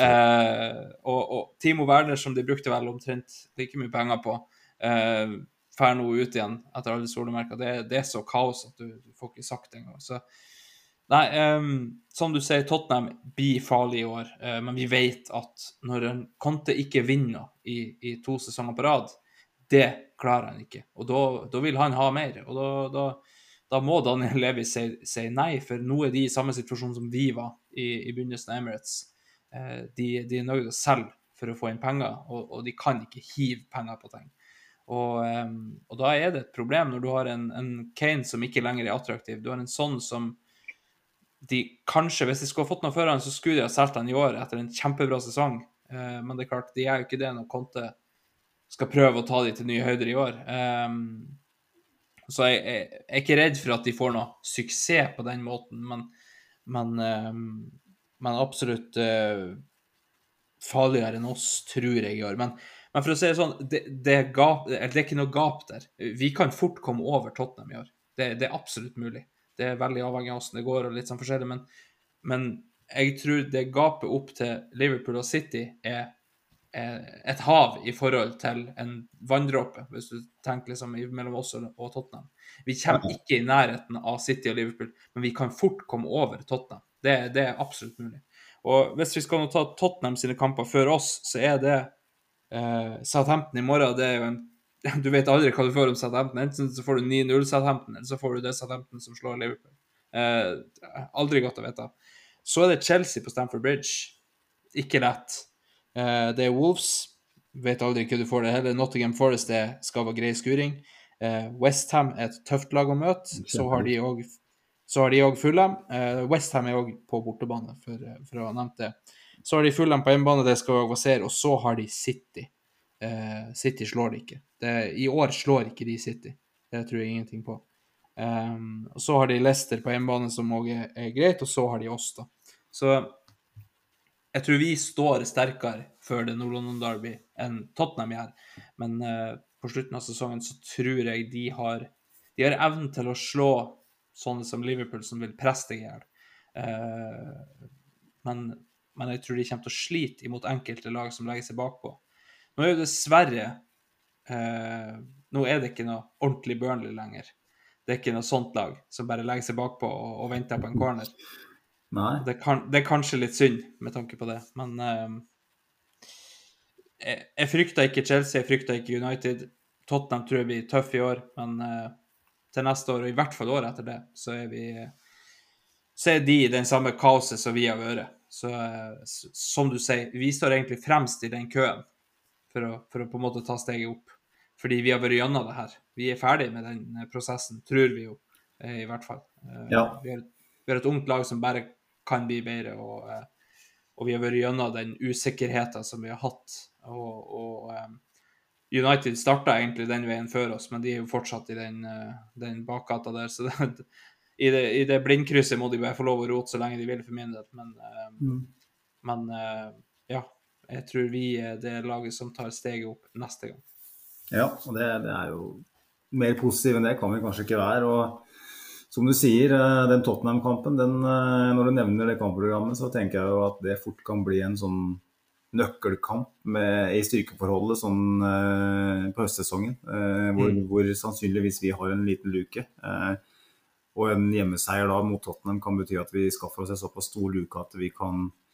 [SPEAKER 4] Og Timo Werner, som de brukte vel omtrent like mye penger på, fer nå ut igjen etter alle solemerker. Det er så kaos at du får ikke sagt det engang. Så nei, som du sier, Tottenham blir farlig i år, men vi vet at når en Conte ikke vinner i 2 sesonger på rad, det klarer han ikke. Og da vil han ha mer, og da må Daniel Levy si nei, for nå er de i samme situasjon som vi var i begynnelsen av Emirates. De er nødt til å selge for å få inn penger, og de kan ikke hive penger på ting. Og da er det et problem når du har en Kane som ikke lenger er attraktiv. Du har en sånn som de kanskje, hvis de skulle ha fått noe før han, så skulle de ha solgt han i år etter en kjempebra sesong. Men det er klart, de er jo ikke det når Conte skal prøve å ta de til nye høyder i år. Så jeg er ikke redd for at de får noe suksess på den måten, men absolutt farligere enn oss, tror jeg i år. Men for å si det sånn, det er ikke noe gap der. Vi kan fort komme over Tottenham i år. Det er absolutt mulig. Det er veldig avhengig av hvordan det går og litt sånn forskjellig, men jeg tror det gapet opp til Liverpool og City er et hav i forhold til en vanndråpe, hvis du tenker liksom mellom oss og Tottenham. Vi kommer ikke i nærheten av City og Liverpool, men vi kan fort komme over Tottenham. Det er absolutt mulig. Og hvis vi skal nå ta Tottenham sine kamper før oss, så er det Southampton i morgen. Det er jo du vet aldri hva du får om Southampton. Enten så får du 9-0 Southampton, eller så får du det Southampton som slår Liverpool. Aldri godt å vite. Så er det Chelsea på Stamford Bridge. Ikke lett. Det er Wolves, vet aldri hva du får det heller. Nottingham Forest, det skal være grei skuring. West Ham er et tøft lag å møte. Så har de også Fulham. West Ham er også på bortebane, for å ha nevnt det. Så har de Fulham på hjemmebane, det skal være Vaser, og så har de City. City slår de ikke. I år slår ikke de City. Det tror jeg ingenting på. Og så har de Leicester på hjemmebane, som også er greit, og så har de oss da. Så jeg tror vi står sterkere før det Nord-London Derby enn Tottenham gjør, men på slutten av sesongen så tror jeg de har evnen til å slå sånne som Liverpool som vil presse deg ihjel. Men jeg tror de kommer til å slite imot enkelte lag som legger seg bakpå. Nå er jo dessverre nå er det ikke noe ordentlig Burnley lenger. Det er ikke noe sånt lag som bare legger seg bakpå og venter på en corner.
[SPEAKER 3] Nei.
[SPEAKER 4] Det er kanskje litt synd med tanke på det, men jeg frykter ikke Chelsea, jeg frykter ikke United. Tottenham tror jeg blir tøff i år, men til neste år, og i hvert fall år etter det, så er de i den samme kaoset som vi har vært. Så som du sier, vi står egentlig fremst i den køen for å på en måte ta steget opp, fordi vi har vært gjennom det her. Vi er ferdig med den prosessen, tror vi jo, i hvert fall.
[SPEAKER 3] Ja.
[SPEAKER 4] Vi har et ungt lag som bare kan bli bedre, og vi har vært gjennom den usikkerheten som vi har hatt, og United startet egentlig den veien før oss, men de er jo fortsatt i den bakgata der, så i det blindkrysset må de bare få lov å rote så lenge de vil for min del, men ja, jeg tror vi er det laget som tar steget opp neste gang.
[SPEAKER 3] Ja, og det er jo mer positiv enn det kan vi kanskje ikke være, og som du sier, den Tottenham-kampen, når du nevner det kampprogrammet, så tenker jeg jo at det fort kan bli en sånn nøkkelkamp i styrkeforholdet sånn, på høstsesongen, hvor sannsynligvis vi har en liten luke. Og en hjemmeseier da mot Tottenham kan bety at vi skaffer oss en såpass stor luke at vi kan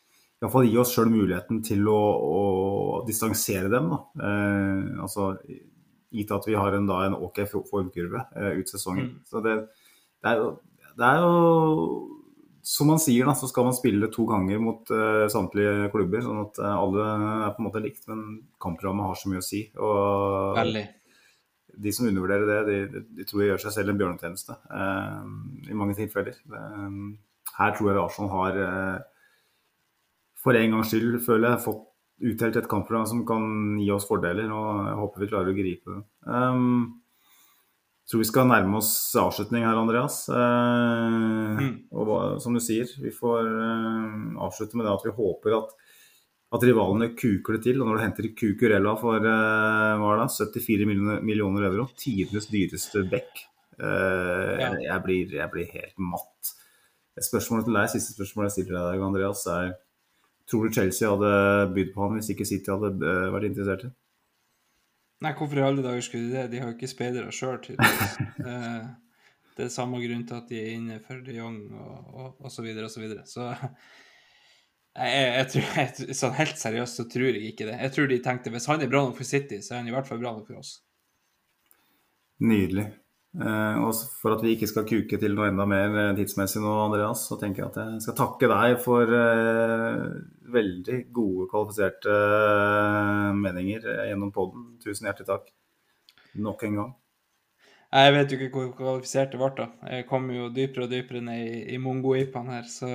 [SPEAKER 3] I hvert fall gi oss selv muligheten til å distansere dem da. Altså gitt at vi har en ok formkurve ut sesongen. Så det er jo som man sier da, så skal man spille 2 ganger mot samtlige klubber, sånn at alle på en måte likt, men kampprogrammet har så mye å si. Og
[SPEAKER 4] Veldig.
[SPEAKER 3] de som undervurderer det, de tror jeg gjør seg selv en bjørnetjeneste i mange tilfeller. Her tror jeg Arsenal har for en gangs skyld, føler jeg, fått uttelt et kampprogram som kan gi oss fordeler, og jeg håper vi klarer å gripe det. Jeg tror vi skal nærme oss avslutning her, Andreas. Og som du sier, vi får avslutte med det at vi håper at rivalene kuker det til, og når du henter Cucurella for hva er det, 74 millioner euro, tidenes dyreste bekk. Jeg blir helt matt. Spørsmålet til deg, siste spørsmål jeg stiller deg, Andreas, tror du Chelsea hadde bydd på han hvis ikke City hadde vært interessert i?
[SPEAKER 4] Nei, hvorfor i alle dager skulle de det? De har jo ikke speidere selv tydeligvis. Det er samme grunn til at de inne for de Jong og så videre og så videre. Så jeg tror, sånn helt seriøst så tror jeg ikke det. Jeg tror de tenkte, hvis han bra nok for City, så er han i hvert fall bra nok for oss.
[SPEAKER 3] Nydelig. Og for at vi ikke skal kuke til noe enda mer tidsmessig nå, Andreas, så tenker jeg at jeg skal takke deg for veldig gode, kvalifiserte meninger gjennom podden. Tusen hjertelig takk. Nok en gang.
[SPEAKER 4] Jeg vet jo ikke hvor kvalifisert det ble da. Jeg kom jo dypere og dypere ned i mongo-ipaen her, så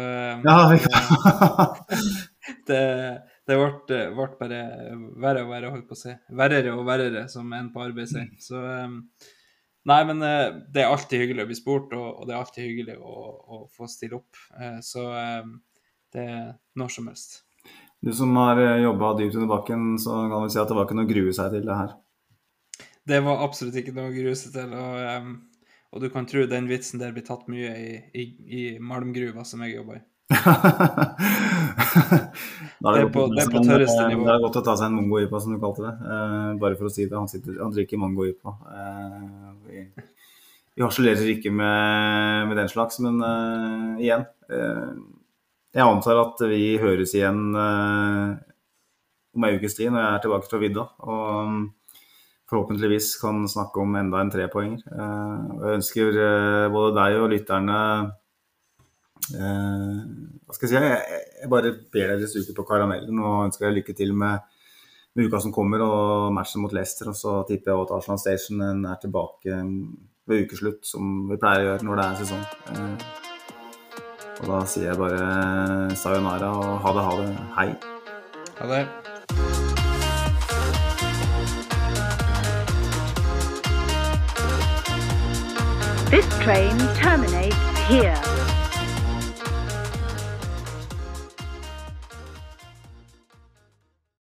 [SPEAKER 4] det ble bare verre og verre, holdt på å si. Verrere og verrere, som en på arbeid sier. Så nei, men det er alltid hyggelig å bli spurt, og det er alltid hyggelig å få stille opp. Så det er når som helst.
[SPEAKER 3] Du som har jobbet dypt under bakken, så kan vi si at det var ikke noe å grue seg til det her.
[SPEAKER 4] Det var absolutt ikke noe å grue seg til, og du kan tro den vitsen der blir tatt mye i malmgruva som jeg jobber i. Det er på tørreste nivå.
[SPEAKER 3] Det er godt å ta seg en mongo-ipa, som du kalte det. Bare for å si det, han drikker mongo-ipa. Vi harselerer ikke med den slags, men igjen, jeg antar at vi høres igjen om en ukes tid når jeg er tilbake fra vidda, og forhåpentligvis kan snakke om enda en 3-poenger. Jeg ønsker både deg og lytterne hva skal jeg si, jeg bare ber dere suge på karamellen og ønsker dere lykke til med uka som kommer og matchen mot Leicester, og så tipper jeg at Arsenal Station er tilbake ved ukeslutt som vi pleier å gjøre når det er sesong. Og da sier jeg bare sayonara og ha det, hei.
[SPEAKER 4] Ha det.
[SPEAKER 5] This train terminates here.